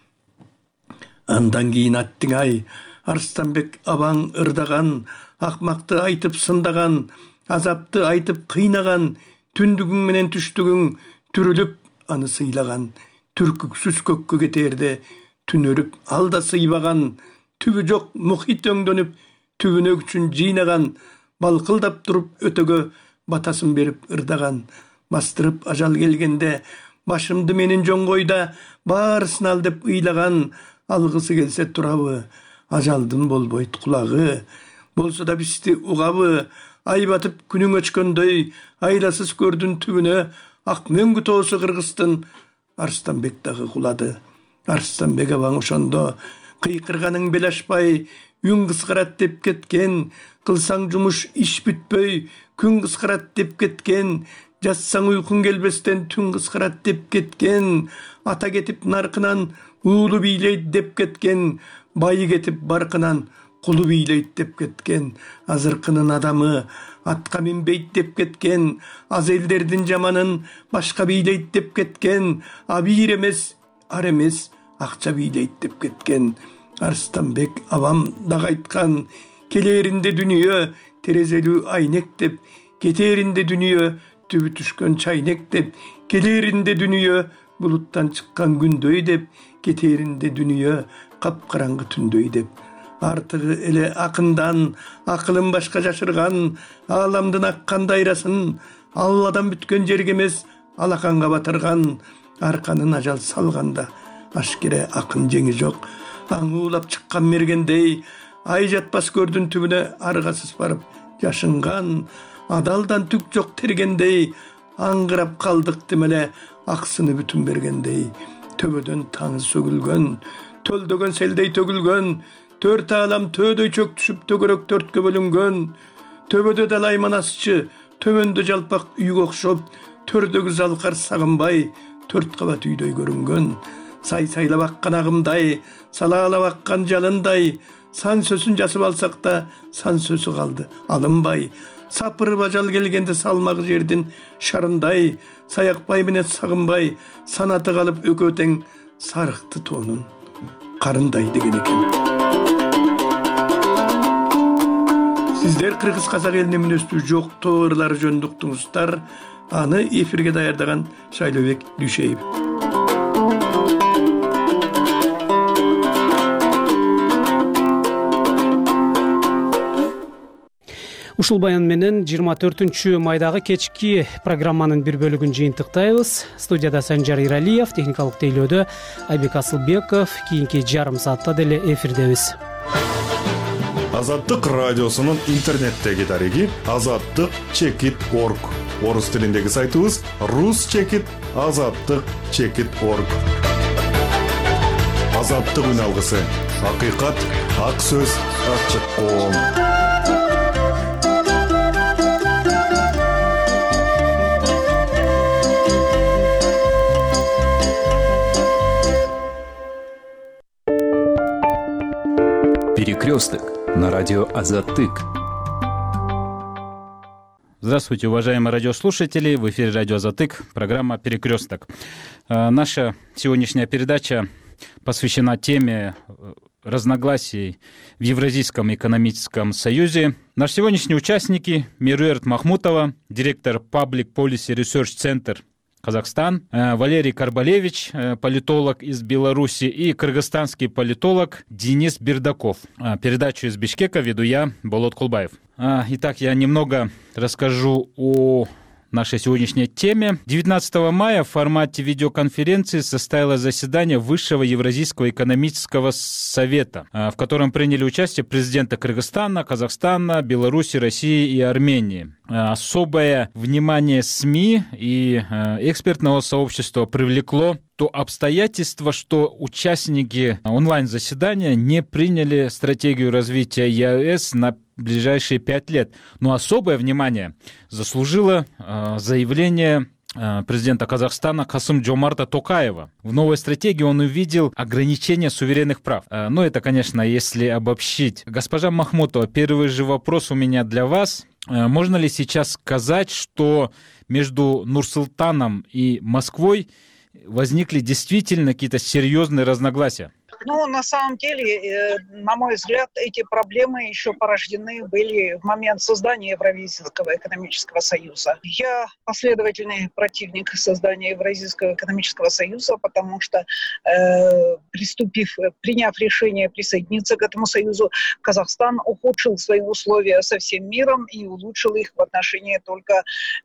Андан кийин аттың ай Арстанбек абаң ырдаган, акмакты айтып сындаган, азапты айтып кыйнаган, түндүгүң менен түштүгүң түрүлүп аны сыйлаган, түркүксүз көккө кетерде түнөрүп алда сыйбаган, түбү жок мухит өңдөнүп түбүнө күчүн жыйнаган, балкылдап туруп өтөгө батасын берип ырдаган, бастырып ажал келгенде башымды менин жоңгойда баарысын ал деп ыйлаган, алгысы келсе турабы ажалдын болбойт кулагы, болсо да бизди угабы, ай батып күнүң өчкөндөй айласыз көрдүн түбүнө ак мөңгү тоосу кыргыздын. Арстанбек дагы кулады. Арстанбек абаң ошондо кыйкырганың бел ашпай үн кыскарат деп кеткен, кылсаң жумуш иш бүтпөй күн кыскарат деп кеткен, жатсаң уйкуң келбестен түн кыскарат деп кеткен, ата кетип наркынан уулу бийлейт деп кеткен, байы кетип баркынан кулу бийлейт деп кеткен, азыркынын адамы атка минбейт деп кеткен, аз элдердин жаманын башка бийлейт деп кеткен, абийир эмес ар эмес акча бийлейт деп кеткен. Арстанбек абам дагы айткан, келеринде дүнүйө терезелүү айнек деп, кетеринде дүнүйө түбү түшкөн чайнек деп, келеринде дүнүйө булуттан чыккан күндөй деп, кетеринде дүнүйө капкараңгы түндөй деп. Артыгы эле акындан акылын башка жашырган, ааламдын аккан дайрасын алладан бүткөн жерге эмес алаканга батырган, арканын ажал салганда ашкере акын жеңи жок, аңуулап чыккан мергендей, ай жатпас көрдүн түбүнө аргасыз барып жашынган, адалдан түк жок тергендей, аңгырап калдык демеле аксыны бүтүн бергендей, төбөдөн таңы сөгүлгөн, төлдөгөн селдей төгүлгөн, төрт аалам төөдөй чөк түшүп төгөрөк төрткө бөлүнгөн, төбөдө далай манасчы, төмөндө жалпак үйгө окшоп, төрдөгү залкар сагынбай төрт кабат үйдөй көрүнгөн, сай сайлап аккан агымдай, салаалап аккан жалындай, сан сөзүн жасып алсак да сан сөзү калды алынбай, сапырып ажал келгенде салмагы жердин шарындай, саякбай менен сагынбай, санаты калып экөө тең сарыкты тоонун карындай деген экен. Сиздер кыргыз казак элине мүнөздүү жок тоо ырлары жөнүндө уктуңуздар. Аны эфирге даярдаган Шайлообек Дүйшеев. Ушул баян менен жыйырма төртүнчү майдагы кечки программанын бир бөлүгүн жыйынтыктайбыз. Студияда Санжар Иралиев, техникалык тейлөөдө Айбек Асылбеков. Кийинки жарым саатта деле эфирдебиз. Азаттык радиосунун интернеттеги дареги азаттык чекит орг. Орус тилиндеги сайтыбыз рус чекит азаттык чекит орг. Азаттык үн алгысы. Акыйкат, ак сөз, ачык коом. Перекресток на радио Азаттык. Здравствуйте, уважаемые радиослушатели. В эфире радио Азаттык, программа «Перекресток». Наша сегодняшняя передача посвящена теме разногласий в Евразийском экономическом союзе. Наши сегодняшние участники — Меруерт Махмутова, директор Public Policy Research Center Казахстан, Валерий Карбалевич, политолог из Беларуси, и кыргызстанский политолог Денис Бердаков. Передачу из Бишкека веду я, Болот Кулбаев. Итак, я немного расскажу о нашей сегодняшней теме. девятнадцатого мая в формате видеоконференции состоялось заседание Высшего Евразийского экономического совета, в котором приняли участие президенты Кыргызстана, Казахстана, Беларуси, России и Армении. Особое внимание СМИ и экспертного сообщества привлекло то обстоятельство, что участники онлайн-заседания не приняли стратегию развития ЕАЭС на ближайшие пять лет. Но особое внимание заслужило заявление президента Казахстана Касым-Джомарта Токаева. В новой стратегии он увидел ограничение суверенных прав. Но это, конечно, если обобщить. Госпожа Махмутова, первый же вопрос у меня для вас. Можно ли сейчас сказать, что между Нур-Султаном и Москвой возникли действительно какие-то серьезные разногласия? Ну, на самом деле, на мой взгляд, эти проблемы еще порождены были в момент создания Евразийского экономического союза. Я последовательный противник создания Евразийского экономического союза, потому что, э, приступив, приняв решение присоединиться к этому союзу, Казахстан ухудшил свои условия со всем миром и улучшил их в отношении только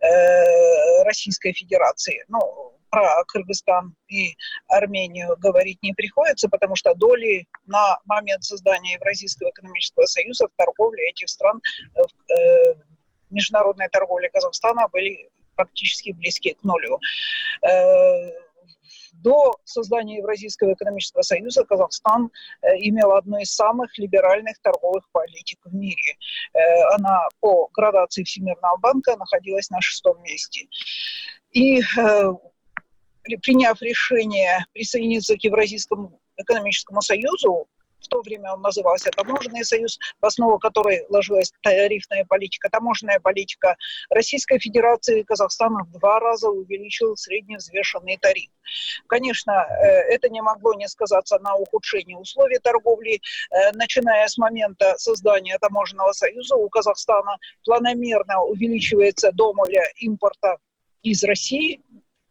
э, Российской Федерации. Ну, про Кыргызстан и Армению говорить не приходится, потому что доли на момент создания Евразийского экономического союза в торговле этих стран, в э, международной торговле Казахстана были практически близки к нулю. Э, до создания Евразийского экономического союза Казахстан э, имел одну из самых либеральных торговых политик в мире. Э, она по градации Всемирного банка находилась на шестом месте. И э, приняв решение присоединиться к Евразийскому экономическому союзу, в то время он назывался Таможенный союз, в основу которой ложилась тарифная политика, таможенная политика Российской Федерации, Казахстан в два раза увеличил средневзвешенный тариф. Конечно, это не могло не сказаться на ухудшении условий торговли. Начиная с момента создания Таможенного союза у Казахстана планомерно увеличивается доля импорта из России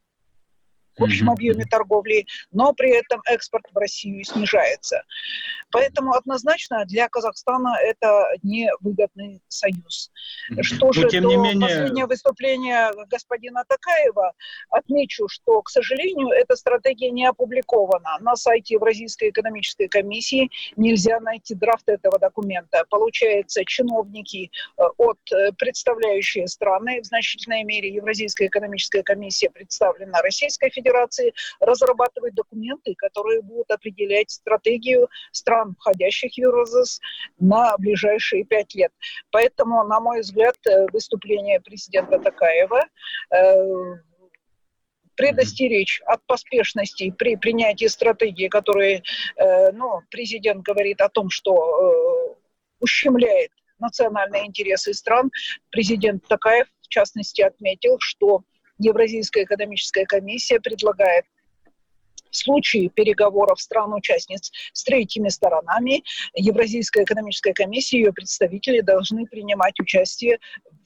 в общем объеме торговли, но при этом экспорт в Россию снижается. Поэтому однозначно для Казахстана это невыгодный союз. Что же до менее... последнего выступления господина Токаева, отмечу, что, к сожалению, эта стратегия не опубликована. На сайте Евразийской экономической комиссии нельзя найти драфт этого документа. Получается, чиновники, от представляющие страны, в значительной мере Евразийская экономическая комиссия представлена Российской Федерацией, разрабатывать документы, которые будут определять стратегию стран, входящих в Евразис, на ближайшие пять лет. Поэтому, на мой взгляд, выступление президента Токаева э, предостеречь от поспешности при принятии стратегии, которые, э, ну, президент говорит о том, что э, ущемляет национальные интересы стран. Президент Токаев, в частности, отметил, что Евразийская экономическая комиссия предлагает в случае переговоров стран-участниц с третьими сторонами, Евразийская экономическая комиссия и ее представители должны принимать участие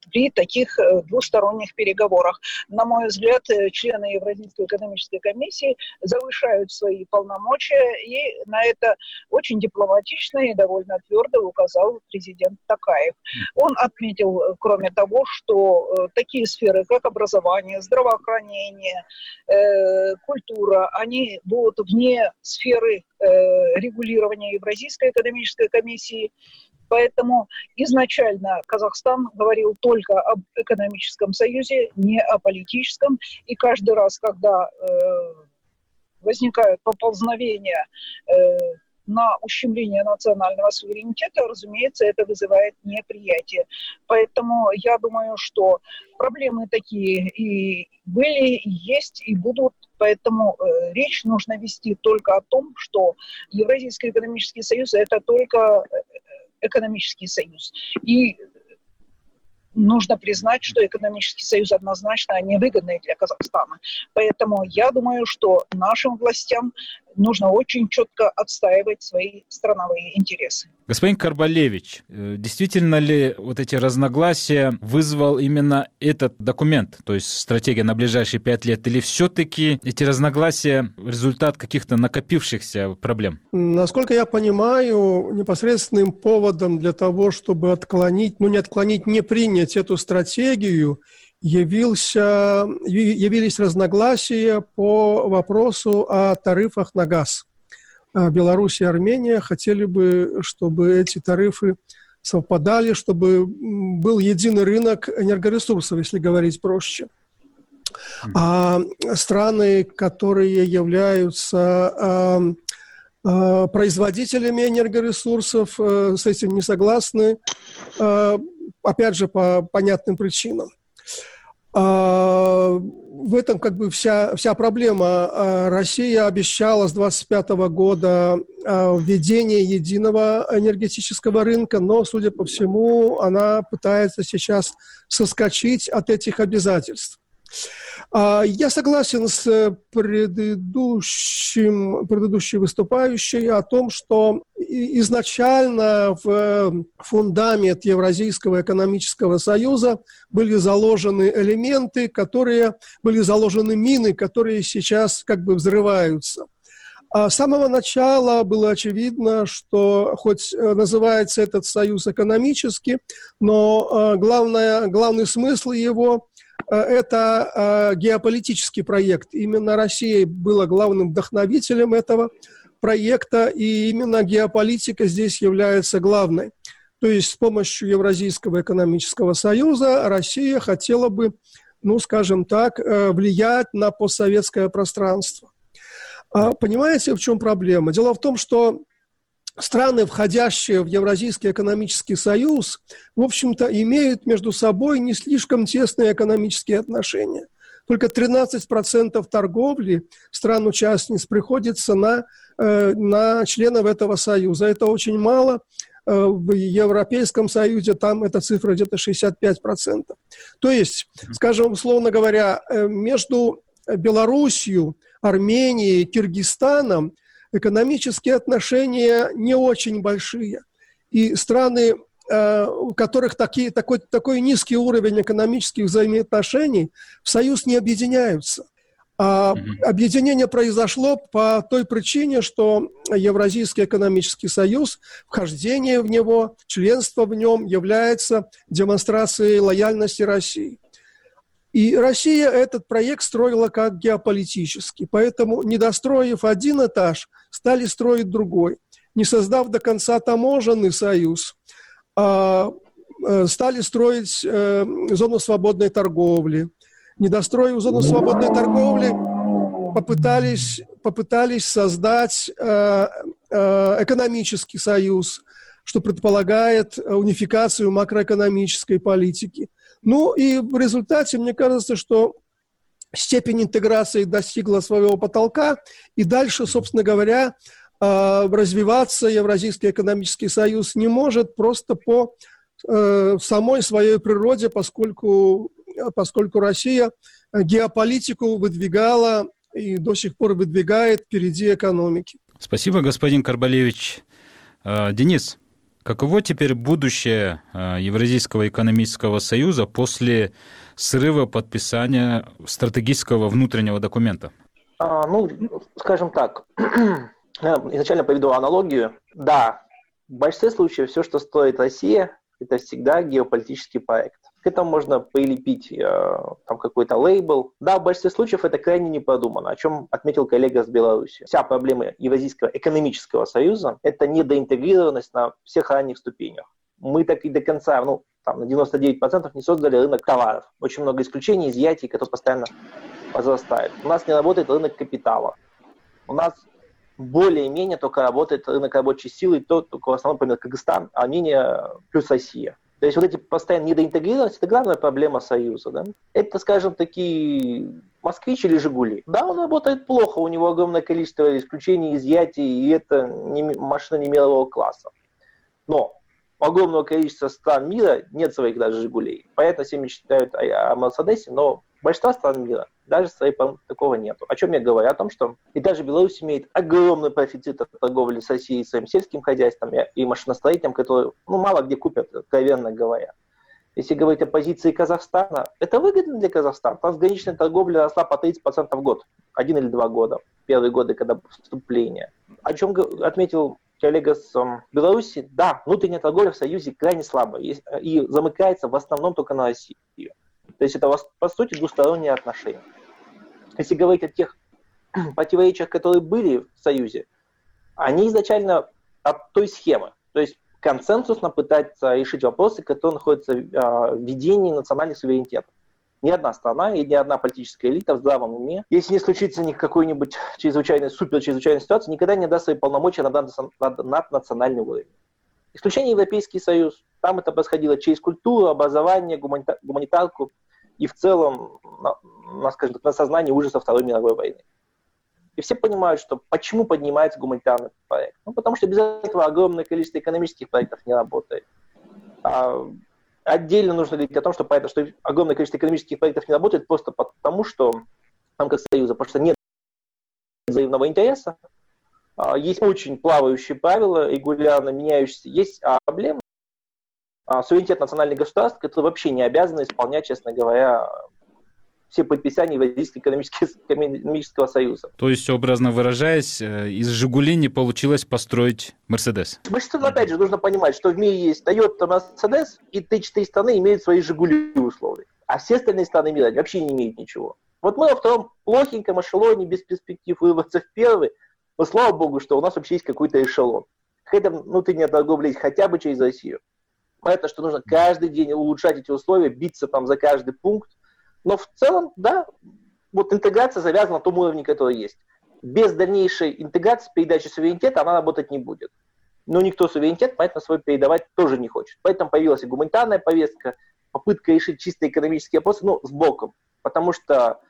при таких двусторонних переговорах. На мой взгляд, члены Евразийской экономической комиссии завышают свои полномочия, и на это очень дипломатично и довольно твердо указал президент Токаев. Он отметил, кроме того, что такие сферы, как образование, здравоохранение, э, культура, они будут вне сферы э, регулирования Евразийской экономической комиссии. Поэтому изначально Казахстан говорил только об экономическом союзе, не о политическом. И каждый раз, когда э, возникают поползновения э, на ущемление национального суверенитета, разумеется, это вызывает неприятие. Поэтому я думаю, что проблемы такие и были, и есть, и будут. Поэтому э, речь нужно вести только о том, что Евразийский экономический союз – это только экономический союз. И нужно признать, что экономический союз однозначно невыгодный для Казахстана. Поэтому я думаю, что нашим властям нужно очень четко отстаивать свои страновые интересы. Господин Карбалевич, действительно ли вот эти разногласия вызвал именно этот документ, то есть стратегия на ближайшие пять лет, или все-таки эти разногласия результат каких-то накопившихся проблем? Насколько я понимаю, непосредственным поводом для того, чтобы отклонить, ну не отклонить, не принять эту стратегию, явился, явились разногласия по вопросу о тарифах на газ. Беларусь и Армения хотели бы, чтобы эти тарифы совпадали, чтобы был единый рынок энергоресурсов, если говорить проще. А страны, которые являются э, производителями энергоресурсов, э, с этим не согласны, э, опять же, по понятным причинам. В этом как бы вся, вся проблема. Россия обещала с двадцать пятого года введение единого энергетического рынка, но, судя по всему, она пытается сейчас соскочить от этих обязательств. Я согласен с предыдущим, предыдущей выступающей о том, что изначально в фундамент Евразийского экономического союза были заложены элементы, которые были заложены мины, которые сейчас как бы взрываются. А с самого начала было очевидно, что хоть называется этот союз экономически, но главное, главный смысл его – это э, геополитический проект. Именно Россия была главным вдохновителем этого проекта, и именно геополитика здесь является главной. То есть с помощью Евразийского экономического союза Россия хотела бы, ну, скажем так, э, влиять на постсоветское пространство. А понимаете, в чем проблема? Дело в том, что страны, входящие в Евразийский экономический союз, в общем-то, имеют между собой не слишком тесные экономические отношения. Только тринадцать процентов торговли стран-участниц приходится на, э, на членов этого союза. Это очень мало. Э, в Европейском союзе там эта цифра где-то шестьдесят пять процентов. То есть, скажем, условно говоря, э, между Белоруссией, Арменией, Киргизстаном экономические отношения не очень большие. И страны, у которых такие, такой, такой низкий уровень экономических взаимоотношений, в союз не объединяются. А объединение произошло по той причине, что Евразийский экономический союз, вхождение в него, членство в нем является демонстрацией лояльности России. И Россия этот проект строила как геополитический. Поэтому, не достроив один этаж, стали строить другой. Не создав до конца таможенный союз, а, а, стали строить а, зону свободной торговли. Не достроив зону свободной торговли, попытались, попытались создать а, а, экономический союз, что предполагает унификацию макроэкономической политики. Ну и в результате, мне кажется, что степень интеграции достигла своего потолка, и дальше, собственно говоря, развиваться Евразийский экономический союз не может просто по самой своей природе, поскольку, поскольку Россия геополитику выдвигала и до сих пор выдвигает впереди экономики. Спасибо, господин Карбалевич. Денис Каково теперь будущее Евразийского экономического союза после срыва подписания стратегического внутреннего документа? А, ну, скажем так, я изначально поведу аналогию. Да, в большинстве случаев все, что стоит Россия, это всегда геополитический проект. К этому можно прилепить э, там какой-то лейбл. Да, в большинстве случаев это крайне не продумано, о чем отметил коллега с Беларуси. Вся проблема Евразийского экономического союза – это недоинтегрированность на всех ранних ступенях. Мы так и до конца, ну, там, на девяносто девять процентов не создали рынок товаров. Очень много исключений, изъятий, которые постоянно возрастают. У нас не работает рынок капитала. У нас более-менее только работает рынок рабочей силы, то только в основном, например, Кыргызстан, Армения плюс Россия. То есть вот эти постоянные недоинтегрированность – это главная проблема Союза. Да? Это, скажем, такие москвич или Жигули. Да, он работает плохо, у него огромное количество исключений, изъятий, и это не, машина не мирового класса. Но у огромного количества стран мира нет своих даже Жигулей. Понятно, все мечтают о, о Мерседесе, но большинство стран мира даже своей такого нету. О чем я говорю? О том, что и даже Беларусь имеет огромный профицит от торговли с Россией своим сельским хозяйством и машиностроителям, которые ну, мало где купят, откровенно говоря. Если говорить о позиции Казахстана, это выгодно для Казахстана. Трансграничная торговля росла по тридцать процентов в год. Один или два года. Первые годы, когда вступление. О чем отметил коллега с Беларуси, да, внутренняя торговля в Союзе крайне слабая и замыкается в основном только на Россию. То есть это, по сути, двусторонние отношения. Если говорить о тех противоречиях, которые были в Союзе, они изначально от той схемы. То есть консенсусно пытаться решить вопросы, которые находятся в ведении национальных суверенитетов. Ни одна страна и ни одна политическая элита в здравом уме, если не случится ни какой-нибудь чрезвычайной, супер-чрезвычайной ситуации, никогда не даст свои полномочия над, над, над национальным уровнем. Исключение Европейский Союз. Там это происходило через культуру, образование, гуманита, гуманитарку и в целом на, на, скажем так, на сознании ужаса Второй мировой войны. И все понимают, что почему поднимается гуманитарный проект. Ну, потому что без этого огромное количество экономических проектов не работает. А, отдельно нужно говорить о том, что, понятно, что огромное количество экономических проектов не работает просто потому, что в рамках Союза, потому что нет взаимного интереса, а, есть очень плавающие правила, регулярно меняющиеся, есть а, проблемы. Суверенитет национальных государств, которые вообще не обязаны исполнять, честно говоря, все предписания Евразийского экономического союза. То есть, образно выражаясь, из «Жигули» не получилось построить «Мерседес». Большинство, опять же, нужно понимать, что в мире есть Toyota, Мерседес, и три-четыре страны имеют свои «Жигули» условия. А все остальные страны мира вообще не имеют ничего. Вот мы во втором плохеньком эшелоне, без перспектив вырваться в первый, но слава богу, что у нас вообще есть какой-то эшелон. Какая-то внутренняя торговля есть хотя бы через Россию. Понятно, что нужно каждый день улучшать эти условия, биться там за каждый пункт. Но в целом, да, вот интеграция завязана на том уровне, который есть. Без дальнейшей интеграции, передачи суверенитета она работать не будет. Но никто суверенитет, понятно, свой передавать тоже не хочет. Поэтому появилась и гуманитарная повестка, попытка решить чисто экономические вопросы, ну, с боком. Потому что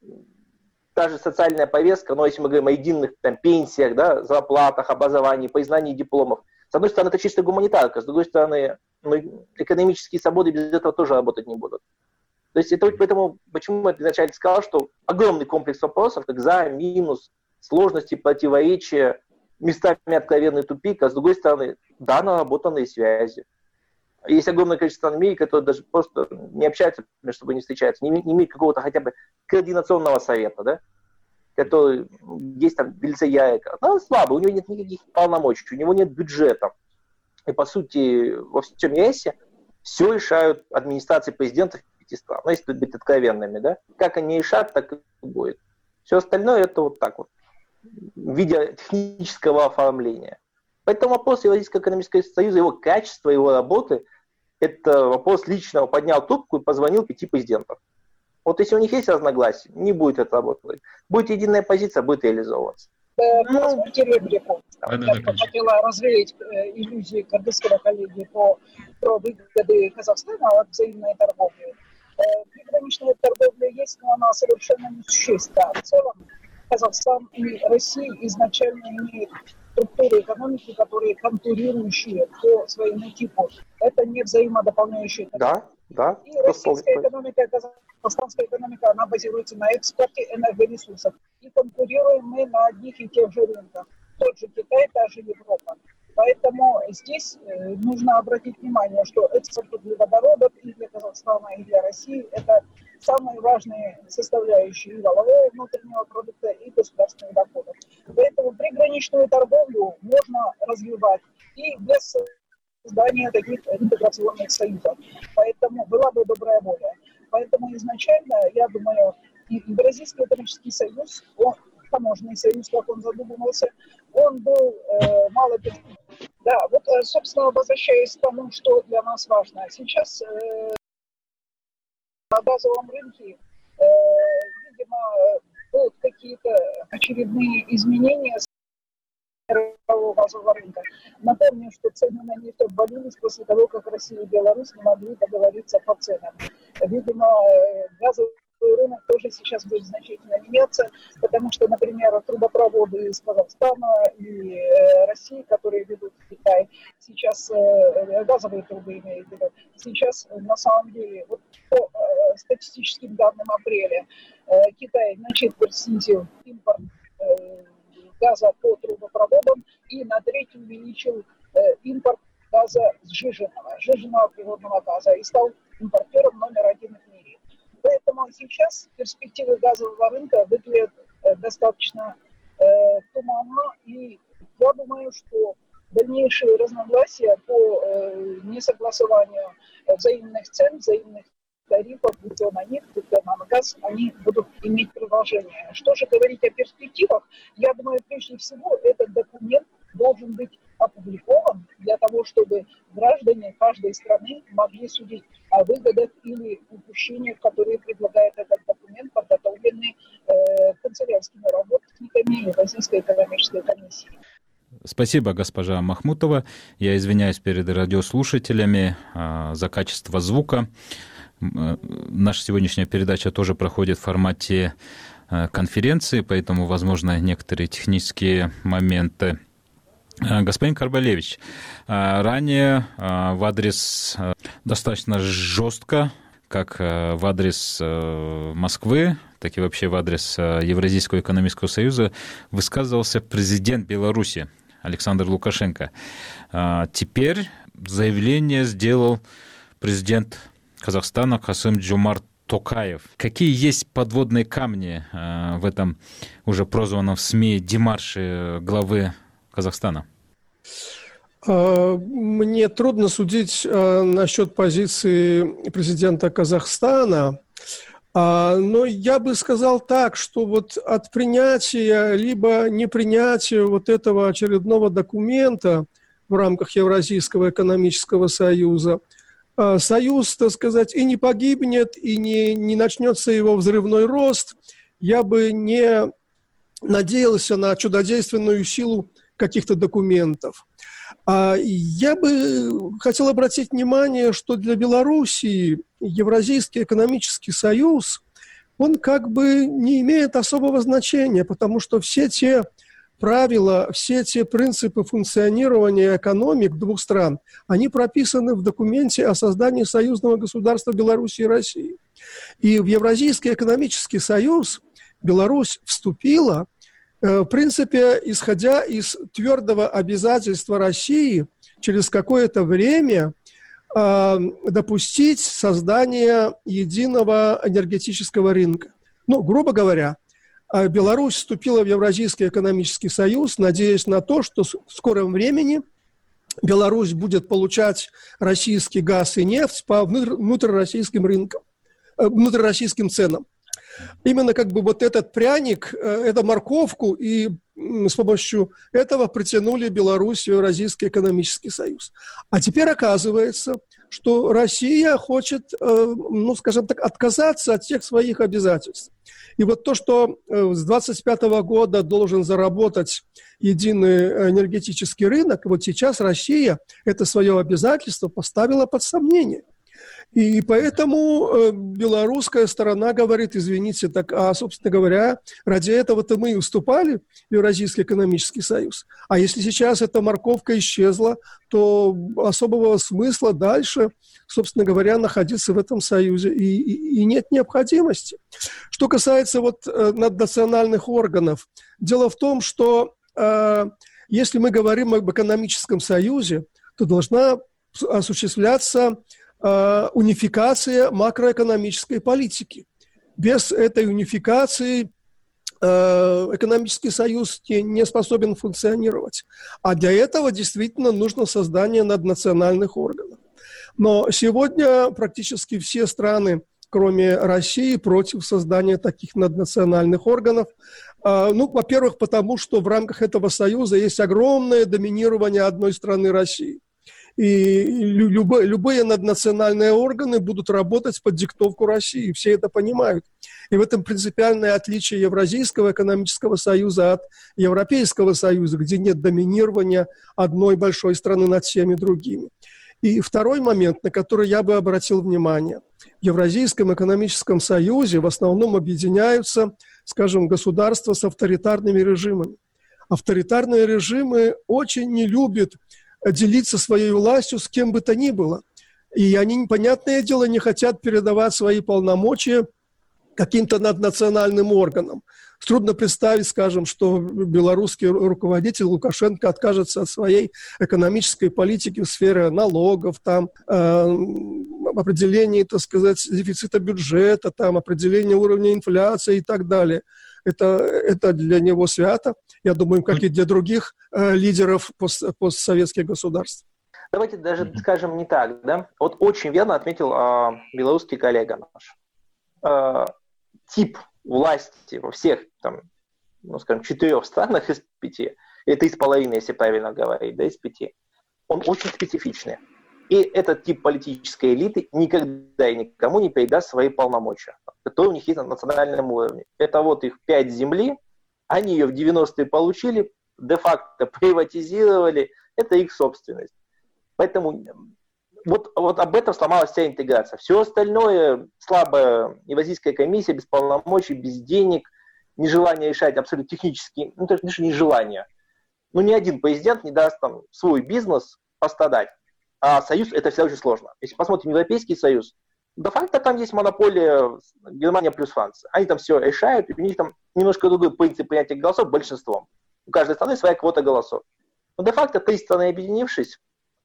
та же социальная повестка, но если мы говорим о единых там, пенсиях, да, зарплатах, образовании, признании дипломов, с одной стороны, это чисто гуманитарка, с другой стороны, ну, экономические свободы без этого тоже работать не будут. То есть это поэтому, почему я вначале сказал, что огромный комплекс вопросов, как за, минус, сложности, противоречия, местами откровенный тупик, а с другой стороны, да, наработанные связи. Есть огромное количество стран в мире, которые даже просто не общаются между собой, не встречаются, не, не имеют какого-то хотя бы координационного совета, да, который есть там в лице ЯЭКа. Но он слабый, у него нет никаких полномочий, у него нет бюджета. И, по сути, во всем ЕСе все решают администрации президентов пяти стран. Ну, если быть откровенными, да. Как они решат, так и будет. Все остальное это вот так вот, в виде технического оформления. Поэтому вопрос Евразийского экономического союза, его качество, его работы, это вопрос личного. Поднял трубку и позвонил пяти президентов. Вот если у них есть разногласия, не будет это работать. Будет единая позиция, будет реализовываться. Позвольте реплику. Я бы хотела развеять иллюзии кыргызского коллеги по, про выгоды Казахстана от взаимной торговли. Приграничная торговля есть, но она совершенно несущественна. В целом Казахстан и Россия изначально имеют структуры экономики, которые конкурирующие по своему типу. Это не взаимодополняющие. Да, да. И российская экономика, казахстанская экономика, она базируется на экспорте энергоресурсов. И конкурируем мы на одних и тех же рынках. Тот же Китай, та же Европа. Поэтому здесь нужно обратить внимание, что экспорт углеводородов и для Казахстана, и для России – это самые важные составляющие и валового внутреннего продукта, и государственных доходов. Поэтому приграничную торговлю можно развивать и без создания таких интеграционных союзов. Поэтому была бы добрая воля. Поэтому изначально, я думаю, и Евразийский экономический союз, он, таможенный союз, как он задумывался, он был э, мало перспективен. Да, вот, собственно, возвращаясь к тому, что для нас важно. Сейчас э, на газовом рынке, э, видимо, будут какие-то очередные изменения мирового газового рынка. Напомню, что цены на нефть обвалились после того, как Россия и Беларусь не могли договориться по ценам. Видимо, газовый рынок тоже сейчас будет значительно меняться, потому что, например, трубопроводы из Казахстана и э, России, которые ведут в Китай, сейчас э, газовые трубы имеют в виду, сейчас на самом деле вот, по э, статистическим данным апреля э, Китай на четверть снизил импорт э, газа по трубопроводам и на треть увеличил э, импорт газа сжиженного, сжиженного природного газа и стал импортером номер один в мире. Поэтому сейчас перспективы газового рынка выглядят э, достаточно э, туманно, и я думаю, что дальнейшие разногласия по э, несогласованию взаимных цен, взаимных тарифов, будь то на нефть, будь то на газ, они будут иметь продолжение. Что же говорить о перспективах? Я думаю, прежде всего, этот документ должен быть опубликован для того, чтобы граждане каждой страны могли судить о выгодах или упущениях, которые предлагает этот документ, подготовленный э, канцелярскими работниками Евразийской экономической комиссии. Спасибо, госпожа Махмутова. Я извиняюсь перед радиослушателями э, за качество звука. Э, наша сегодняшняя передача тоже проходит в формате э, конференции, поэтому, возможно, некоторые технические моменты. Господин Карбалевич, ранее в адрес достаточно жестко, как в адрес Москвы, так и вообще в адрес Евразийского экономического союза, высказывался президент Беларуси Александр Лукашенко. Теперь заявление сделал президент Казахстана Касым-Джомарт Токаев. Какие есть подводные камни в этом уже прозванном в СМИ демарше главы Казахстана? Мне трудно судить насчет позиции президента Казахстана, но я бы сказал так, что вот от принятия либо непринятия вот этого очередного документа в рамках Евразийского экономического союза союз, так сказать, и не погибнет, и не, не начнется его взрывной рост. Я бы не надеялся на чудодейственную силу каких-то документов. А я бы хотел обратить внимание, что для Белоруссии Евразийский экономический союз, он как бы не имеет особого значения, потому что все те правила, все те принципы функционирования экономик двух стран, они прописаны в документе о создании союзного государства Беларуси и России. И в Евразийский экономический союз Беларусь вступила, в принципе, исходя из твердого обязательства России через какое-то время э, допустить создание единого энергетического рынка. Ну, грубо говоря, Беларусь вступила в Евразийский экономический союз, надеясь на то, что в скором времени Беларусь будет получать российский газ и нефть по внутрироссийским рынкам, внутрироссийским ценам. Именно как бы вот этот пряник, эту морковку, и с помощью этого притянули Беларусь в Евразийский экономический союз. А теперь оказывается, что Россия хочет, ну, скажем так, отказаться от всех своих обязательств. И вот то, что с двадцать пятого года должен заработать единый энергетический рынок, вот сейчас Россия это свое обязательство поставила под сомнение. И поэтому белорусская сторона говорит, извините, так, а, собственно говоря, ради этого-то мы и уступали в Евразийский экономический союз. А если сейчас эта морковка исчезла, то особого смысла дальше, собственно говоря, находиться в этом союзе и, и, и нет необходимости. Что касается вот наднациональных органов, дело в том, что э, если мы говорим об экономическом союзе, то должна осуществляться э, унификация макроэкономической политики. Без этой унификации э, экономический союз не, не способен функционировать. А для этого действительно нужно создание наднациональных органов. Но сегодня практически все страны, кроме России, против создания таких наднациональных органов. Ну, во-первых, потому что в рамках этого союза есть огромное доминирование одной страны России. И любые, любые наднациональные органы будут работать под диктовку России. Все это понимают. И в этом принципиальное отличие Евразийского экономического союза от Европейского союза, где нет доминирования одной большой страны над всеми другими. И второй момент, на который я бы обратил внимание. В Евразийском экономическом союзе в основном объединяются, скажем, государства с авторитарными режимами. Авторитарные режимы очень не любят делиться своей властью с кем бы то ни было. И они, понятное дело, не хотят передавать свои полномочия каким-то наднациональным органам. Трудно представить, скажем, что белорусский руководитель Лукашенко откажется от своей экономической политики в сфере налогов, там, э, определения, так сказать, дефицита бюджета, там, определения уровня инфляции и так далее. Это, это для него свято, я думаю, как и для других э, лидеров пост, постсоветских государств. Давайте даже скажем не так, да? Вот очень верно отметил э, белорусский коллега наш. Э, тип власти во всех, там, ну, скажем, четырех странах из пяти, или три с половиной, если правильно говорить, да, из пяти, он очень специфичный. И этот тип политической элиты никогда и никому не передаст свои полномочия, которые у них есть на национальном уровне. Это вот их пять земли, они ее в девяностые получили, де-факто приватизировали, это их собственность. Поэтому Вот, вот об этом сломалась вся интеграция. Все остальное, слабая Евразийская комиссия, без полномочий, без денег, нежелание решать абсолютно технически, ну, то есть нежелание. Ну, ни один президент не даст там свой бизнес пострадать, а союз это всегда очень сложно. Если посмотрим Европейский союз, де-факто там есть монополия Германия плюс Франция. Они там все решают, и у них там немножко другой принцип принятия голосов большинством. У каждой страны своя квота голосов. Но де-факто три страны, объединившись,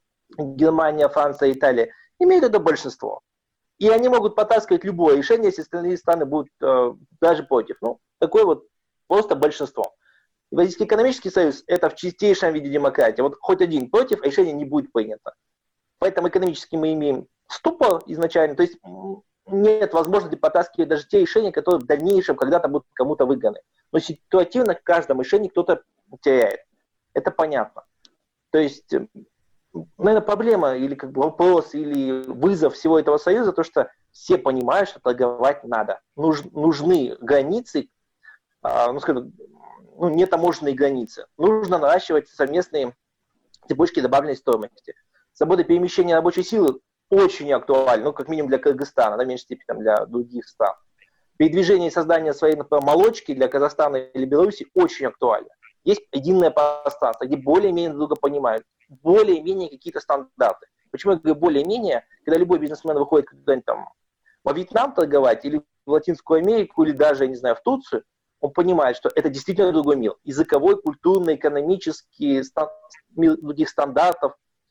Германия, Франция, Италия, имеют это большинство. И они могут потаскивать любое решение, если остальные страны будут э, даже против. Ну, такое вот просто большинство. Евразийский экономический союз – это в чистейшем виде демократия. Вот хоть один против, решение не будет принято. Поэтому экономически мы имеем ступор изначально, то есть нет возможности потаскивать даже те решения, которые в дальнейшем когда-то будут кому-то выгодны. Но ситуативно в каждом решении кто-то теряет. Это понятно. То есть, наверное, проблема или как бы вопрос, или вызов всего этого союза, то, что все понимают, что торговать надо. Нуж, нужны границы, а, ну, скажем, ну, нетаможенные границы. Нужно наращивать совместные цепочки добавленной стоимости. Свобода перемещения рабочей силы очень актуальна, ну, как минимум для Кыргызстана, на меньшей степени там, для других стран. Передвижение и создание своей, например, молочки для Казахстана или Беларуси очень актуально. Есть единое пространство, где более-менее друг друга понимают, более-менее какие-то стандарты. Почему я говорю более-менее? Когда любой бизнесмен выходит куда-нибудь там во Вьетнам торговать, или в Латинскую Америку, или даже, я не знаю, в Турцию, он понимает, что это действительно другой мир. Языковой, культурный, экономический, стан- мир других стандартов.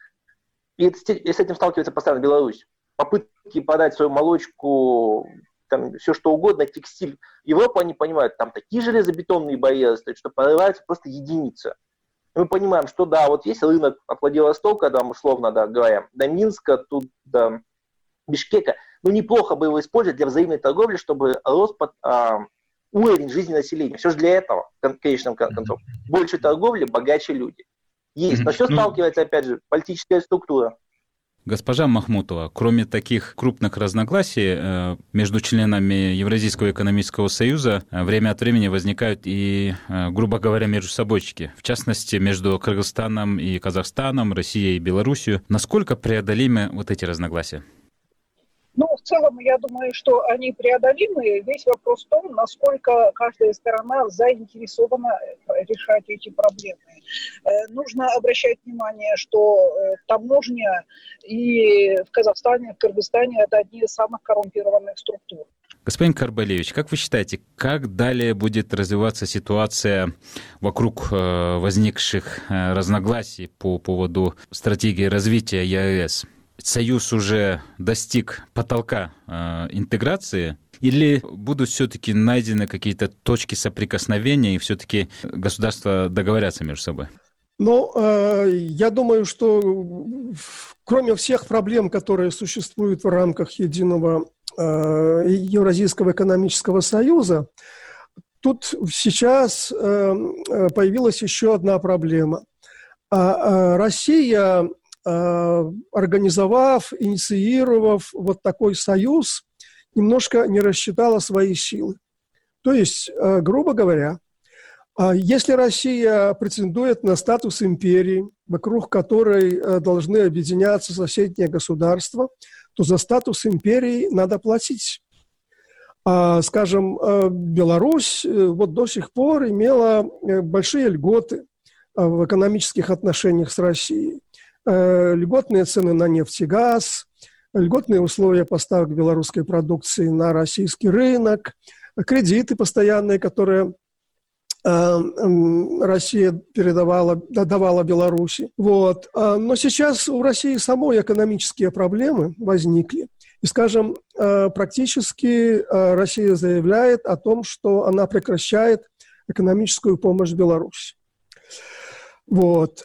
И с этим сталкивается постоянно Беларусь. Попытки подать свою молочку, там, все что угодно, текстиль. Европу они понимают, там такие железобетонные барьеры стоят, что прорываются просто единицы. И мы понимаем, что да, вот есть рынок от Владивостока, там, условно да, говоря, до Минска, тут до Бишкека. Ну, неплохо бы его использовать для взаимной торговли, чтобы рос под, а, уровень жизни населения. Все же для этого, в конечном концов. Больше торговли, богаче люди. Есть, но все сталкивается, опять же, политическая структура. Госпожа Махмутова, кроме таких крупных разногласий между членами Евразийского экономического союза, время от времени возникают и, грубо говоря, между собойчики. В частности, между Кыргызстаном и Казахстаном, Россией и Белоруссией. Насколько преодолимы вот эти разногласия? Ну, в целом, я думаю, что они преодолимы. Весь вопрос в том, насколько каждая сторона заинтересована решать эти проблемы. Нужно обращать внимание, что таможня и в Казахстане, и в Кыргызстане – это одни из самых коррумпированных структур. Господин Карбалевич, как вы считаете, как далее будет развиваться ситуация вокруг возникших разногласий по поводу стратегии развития ЕАЭС? Союз уже достиг потолка интеграции? Или будут все-таки найдены какие-то точки соприкосновения и все-таки государства договорятся между собой? Ну, я думаю, что кроме всех проблем, которые существуют в рамках единого Евразийского экономического союза, тут сейчас появилась еще одна проблема. Россия, организовав, инициировав вот такой союз, немножко не рассчитала свои силы. То есть, грубо говоря, если Россия претендует на статус империи, вокруг которой должны объединяться соседние государства, то за статус империи надо платить. Скажем, Беларусь вот до сих пор имела большие льготы в экономических отношениях с Россией. Льготные цены на нефть и газ, льготные условия поставок белорусской продукции на российский рынок, кредиты постоянные, которые Россия передавала, давала Беларуси. Вот. Но сейчас у России самой экономические проблемы возникли. И, скажем, практически Россия заявляет о том, что она прекращает экономическую помощь Беларуси. Вот.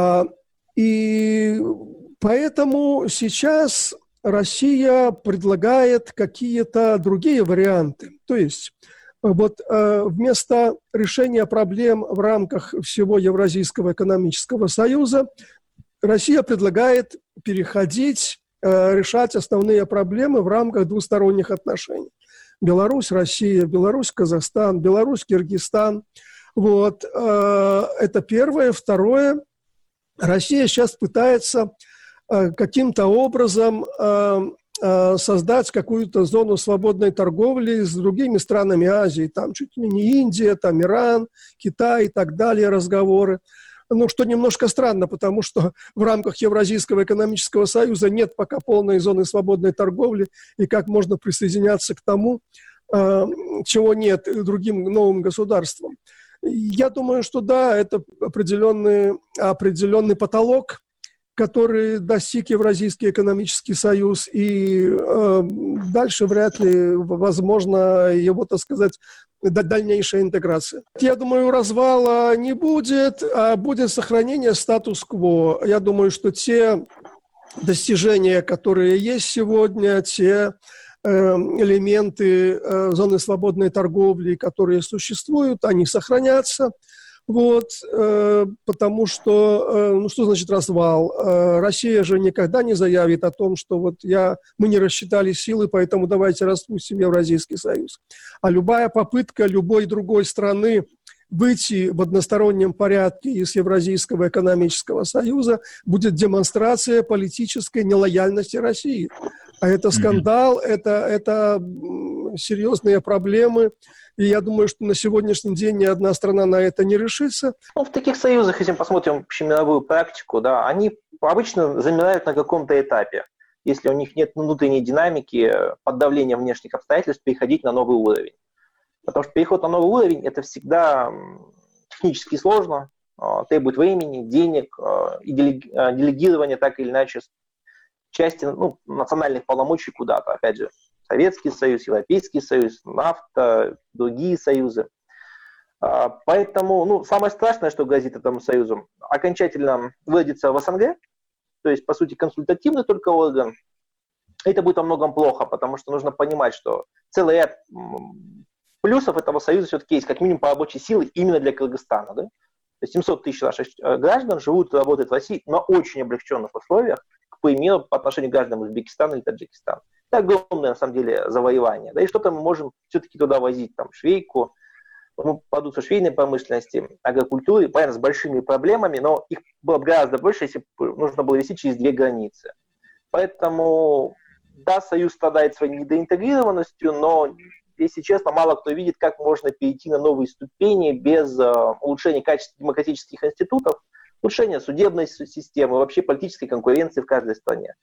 И поэтому сейчас Россия предлагает какие-то другие варианты. То есть вот э, вместо решения проблем в рамках всего Евразийского экономического союза Россия предлагает переходить, э, решать основные проблемы в рамках двусторонних отношений. Беларусь, Россия, Беларусь, Казахстан, Беларусь, Киргизстан. Вот, э, это первое. Второе. Россия сейчас пытается э, каким-то образом э, создать какую-то зону свободной торговли с другими странами Азии, там чуть ли не Индия, там Иран, Китай и так далее, разговоры. Ну, что немножко странно, потому что в рамках Евразийского экономического союза нет пока полной зоны свободной торговли, и как можно присоединяться к тому, чего нет другим новым государствам. Я думаю, что да, это определенный, определенный потолок, который достиг Евразийский экономический союз, и э, дальше вряд ли возможно его, так сказать, дальнейшая интеграция. Я думаю, развала не будет, а будет сохранение статус-кво. Я думаю, что те достижения, которые есть сегодня, те э, элементы э, зоны свободной торговли, которые существуют, они сохранятся. Вот, э, потому что, э, ну что значит развал? Э, Россия же никогда не заявит о том, что вот я, мы не рассчитали силы, поэтому давайте распустим Евразийский союз. А любая попытка любой другой страны выйти в одностороннем порядке из Евразийского экономического союза будет демонстрация политической нелояльности России. А это скандал, это, это серьезные проблемы. И я думаю, что на сегодняшний день ни одна страна на это не решится. Ну, в таких союзах, если мы посмотрим общемировую практику, да, они обычно замирают на каком-то этапе. Если у них нет внутренней динамики, под давлением внешних обстоятельств, переходить на новый уровень. Потому что переход на новый уровень – это всегда технически сложно, требует времени, денег и делегирования так или иначе части, ну, национальных полномочий куда-то, опять же. Советский Союз, Европейский Союз, нафта, другие союзы. Поэтому ну, самое страшное, что грозит этому союзу, окончательно выродится в СНГ, то есть, по сути, консультативный только орган. Это будет во многом плохо, потому что нужно понимать, что целый ряд плюсов этого союза все-таки есть, как минимум по рабочей силе именно для Кыргызстана. Да? То есть семьсот тысяч наших граждан живут и работают в России на очень облегченных условиях, к примеру, по отношению к гражданам Узбекистана или Таджикистана. Это огромное, на самом деле, завоевание. Да и что-то мы можем все-таки туда возить, там, швейку, ну, продукцию швейной промышленности, агрокультуры, понятно, с большими проблемами, но их было бы гораздо больше, если бы нужно было вести через две границы. Поэтому, да, Союз страдает своей недоинтегрированностью, но, если честно, мало кто видит, как можно перейти на новые ступени без uh, улучшения качества демократических институтов, улучшения судебной системы, вообще политической конкуренции в каждой стране.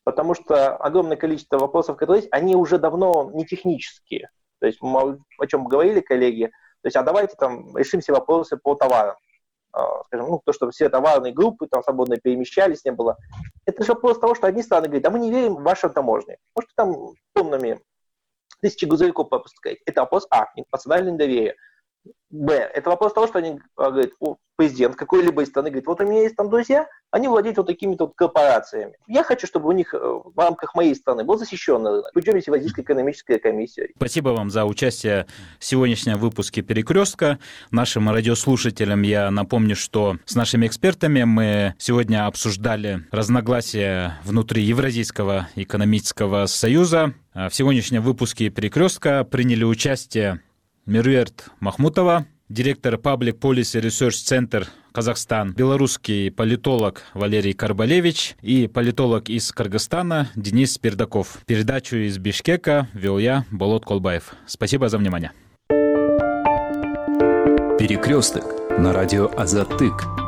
потому что огромное количество вопросов, которые есть, они уже давно не технические. То есть мы о чем говорили, коллеги, то есть, а давайте там решим все вопросы по товарам. Скажем, ну, то, чтобы все товарные группы там свободно перемещались, не было. Это же вопрос того, что одни страны говорят, да мы не верим в ваши таможни. Может, там тоннами тысячи грузовиков пропускать. Это вопрос А, национальное недоверие. Б, это вопрос того, что они говорят, о, президент какой-либо из страны говорит, вот у меня есть там друзья, они владеют вот такими-то вот корпорациями. Я хочу, чтобы у них в рамках моей страны был защищенный рынок. Путем Евразийской экономической комиссии. Спасибо вам за участие в сегодняшнем выпуске «Перекрестка». Нашим радиослушателям я напомню, что с нашими экспертами мы сегодня обсуждали разногласия внутри Евразийского экономического союза. В сегодняшнем выпуске «Перекрестка» приняли участие Меруерт Махмутова, директор Public Policy Research Center Казахстан, белорусский политолог Валерий Карбалевич и политолог из Кыргызстана Денис Пердаков. Передачу из Бишкека вел я, Болот Колбаев. Спасибо за внимание. Перекресток на радио Азаттык.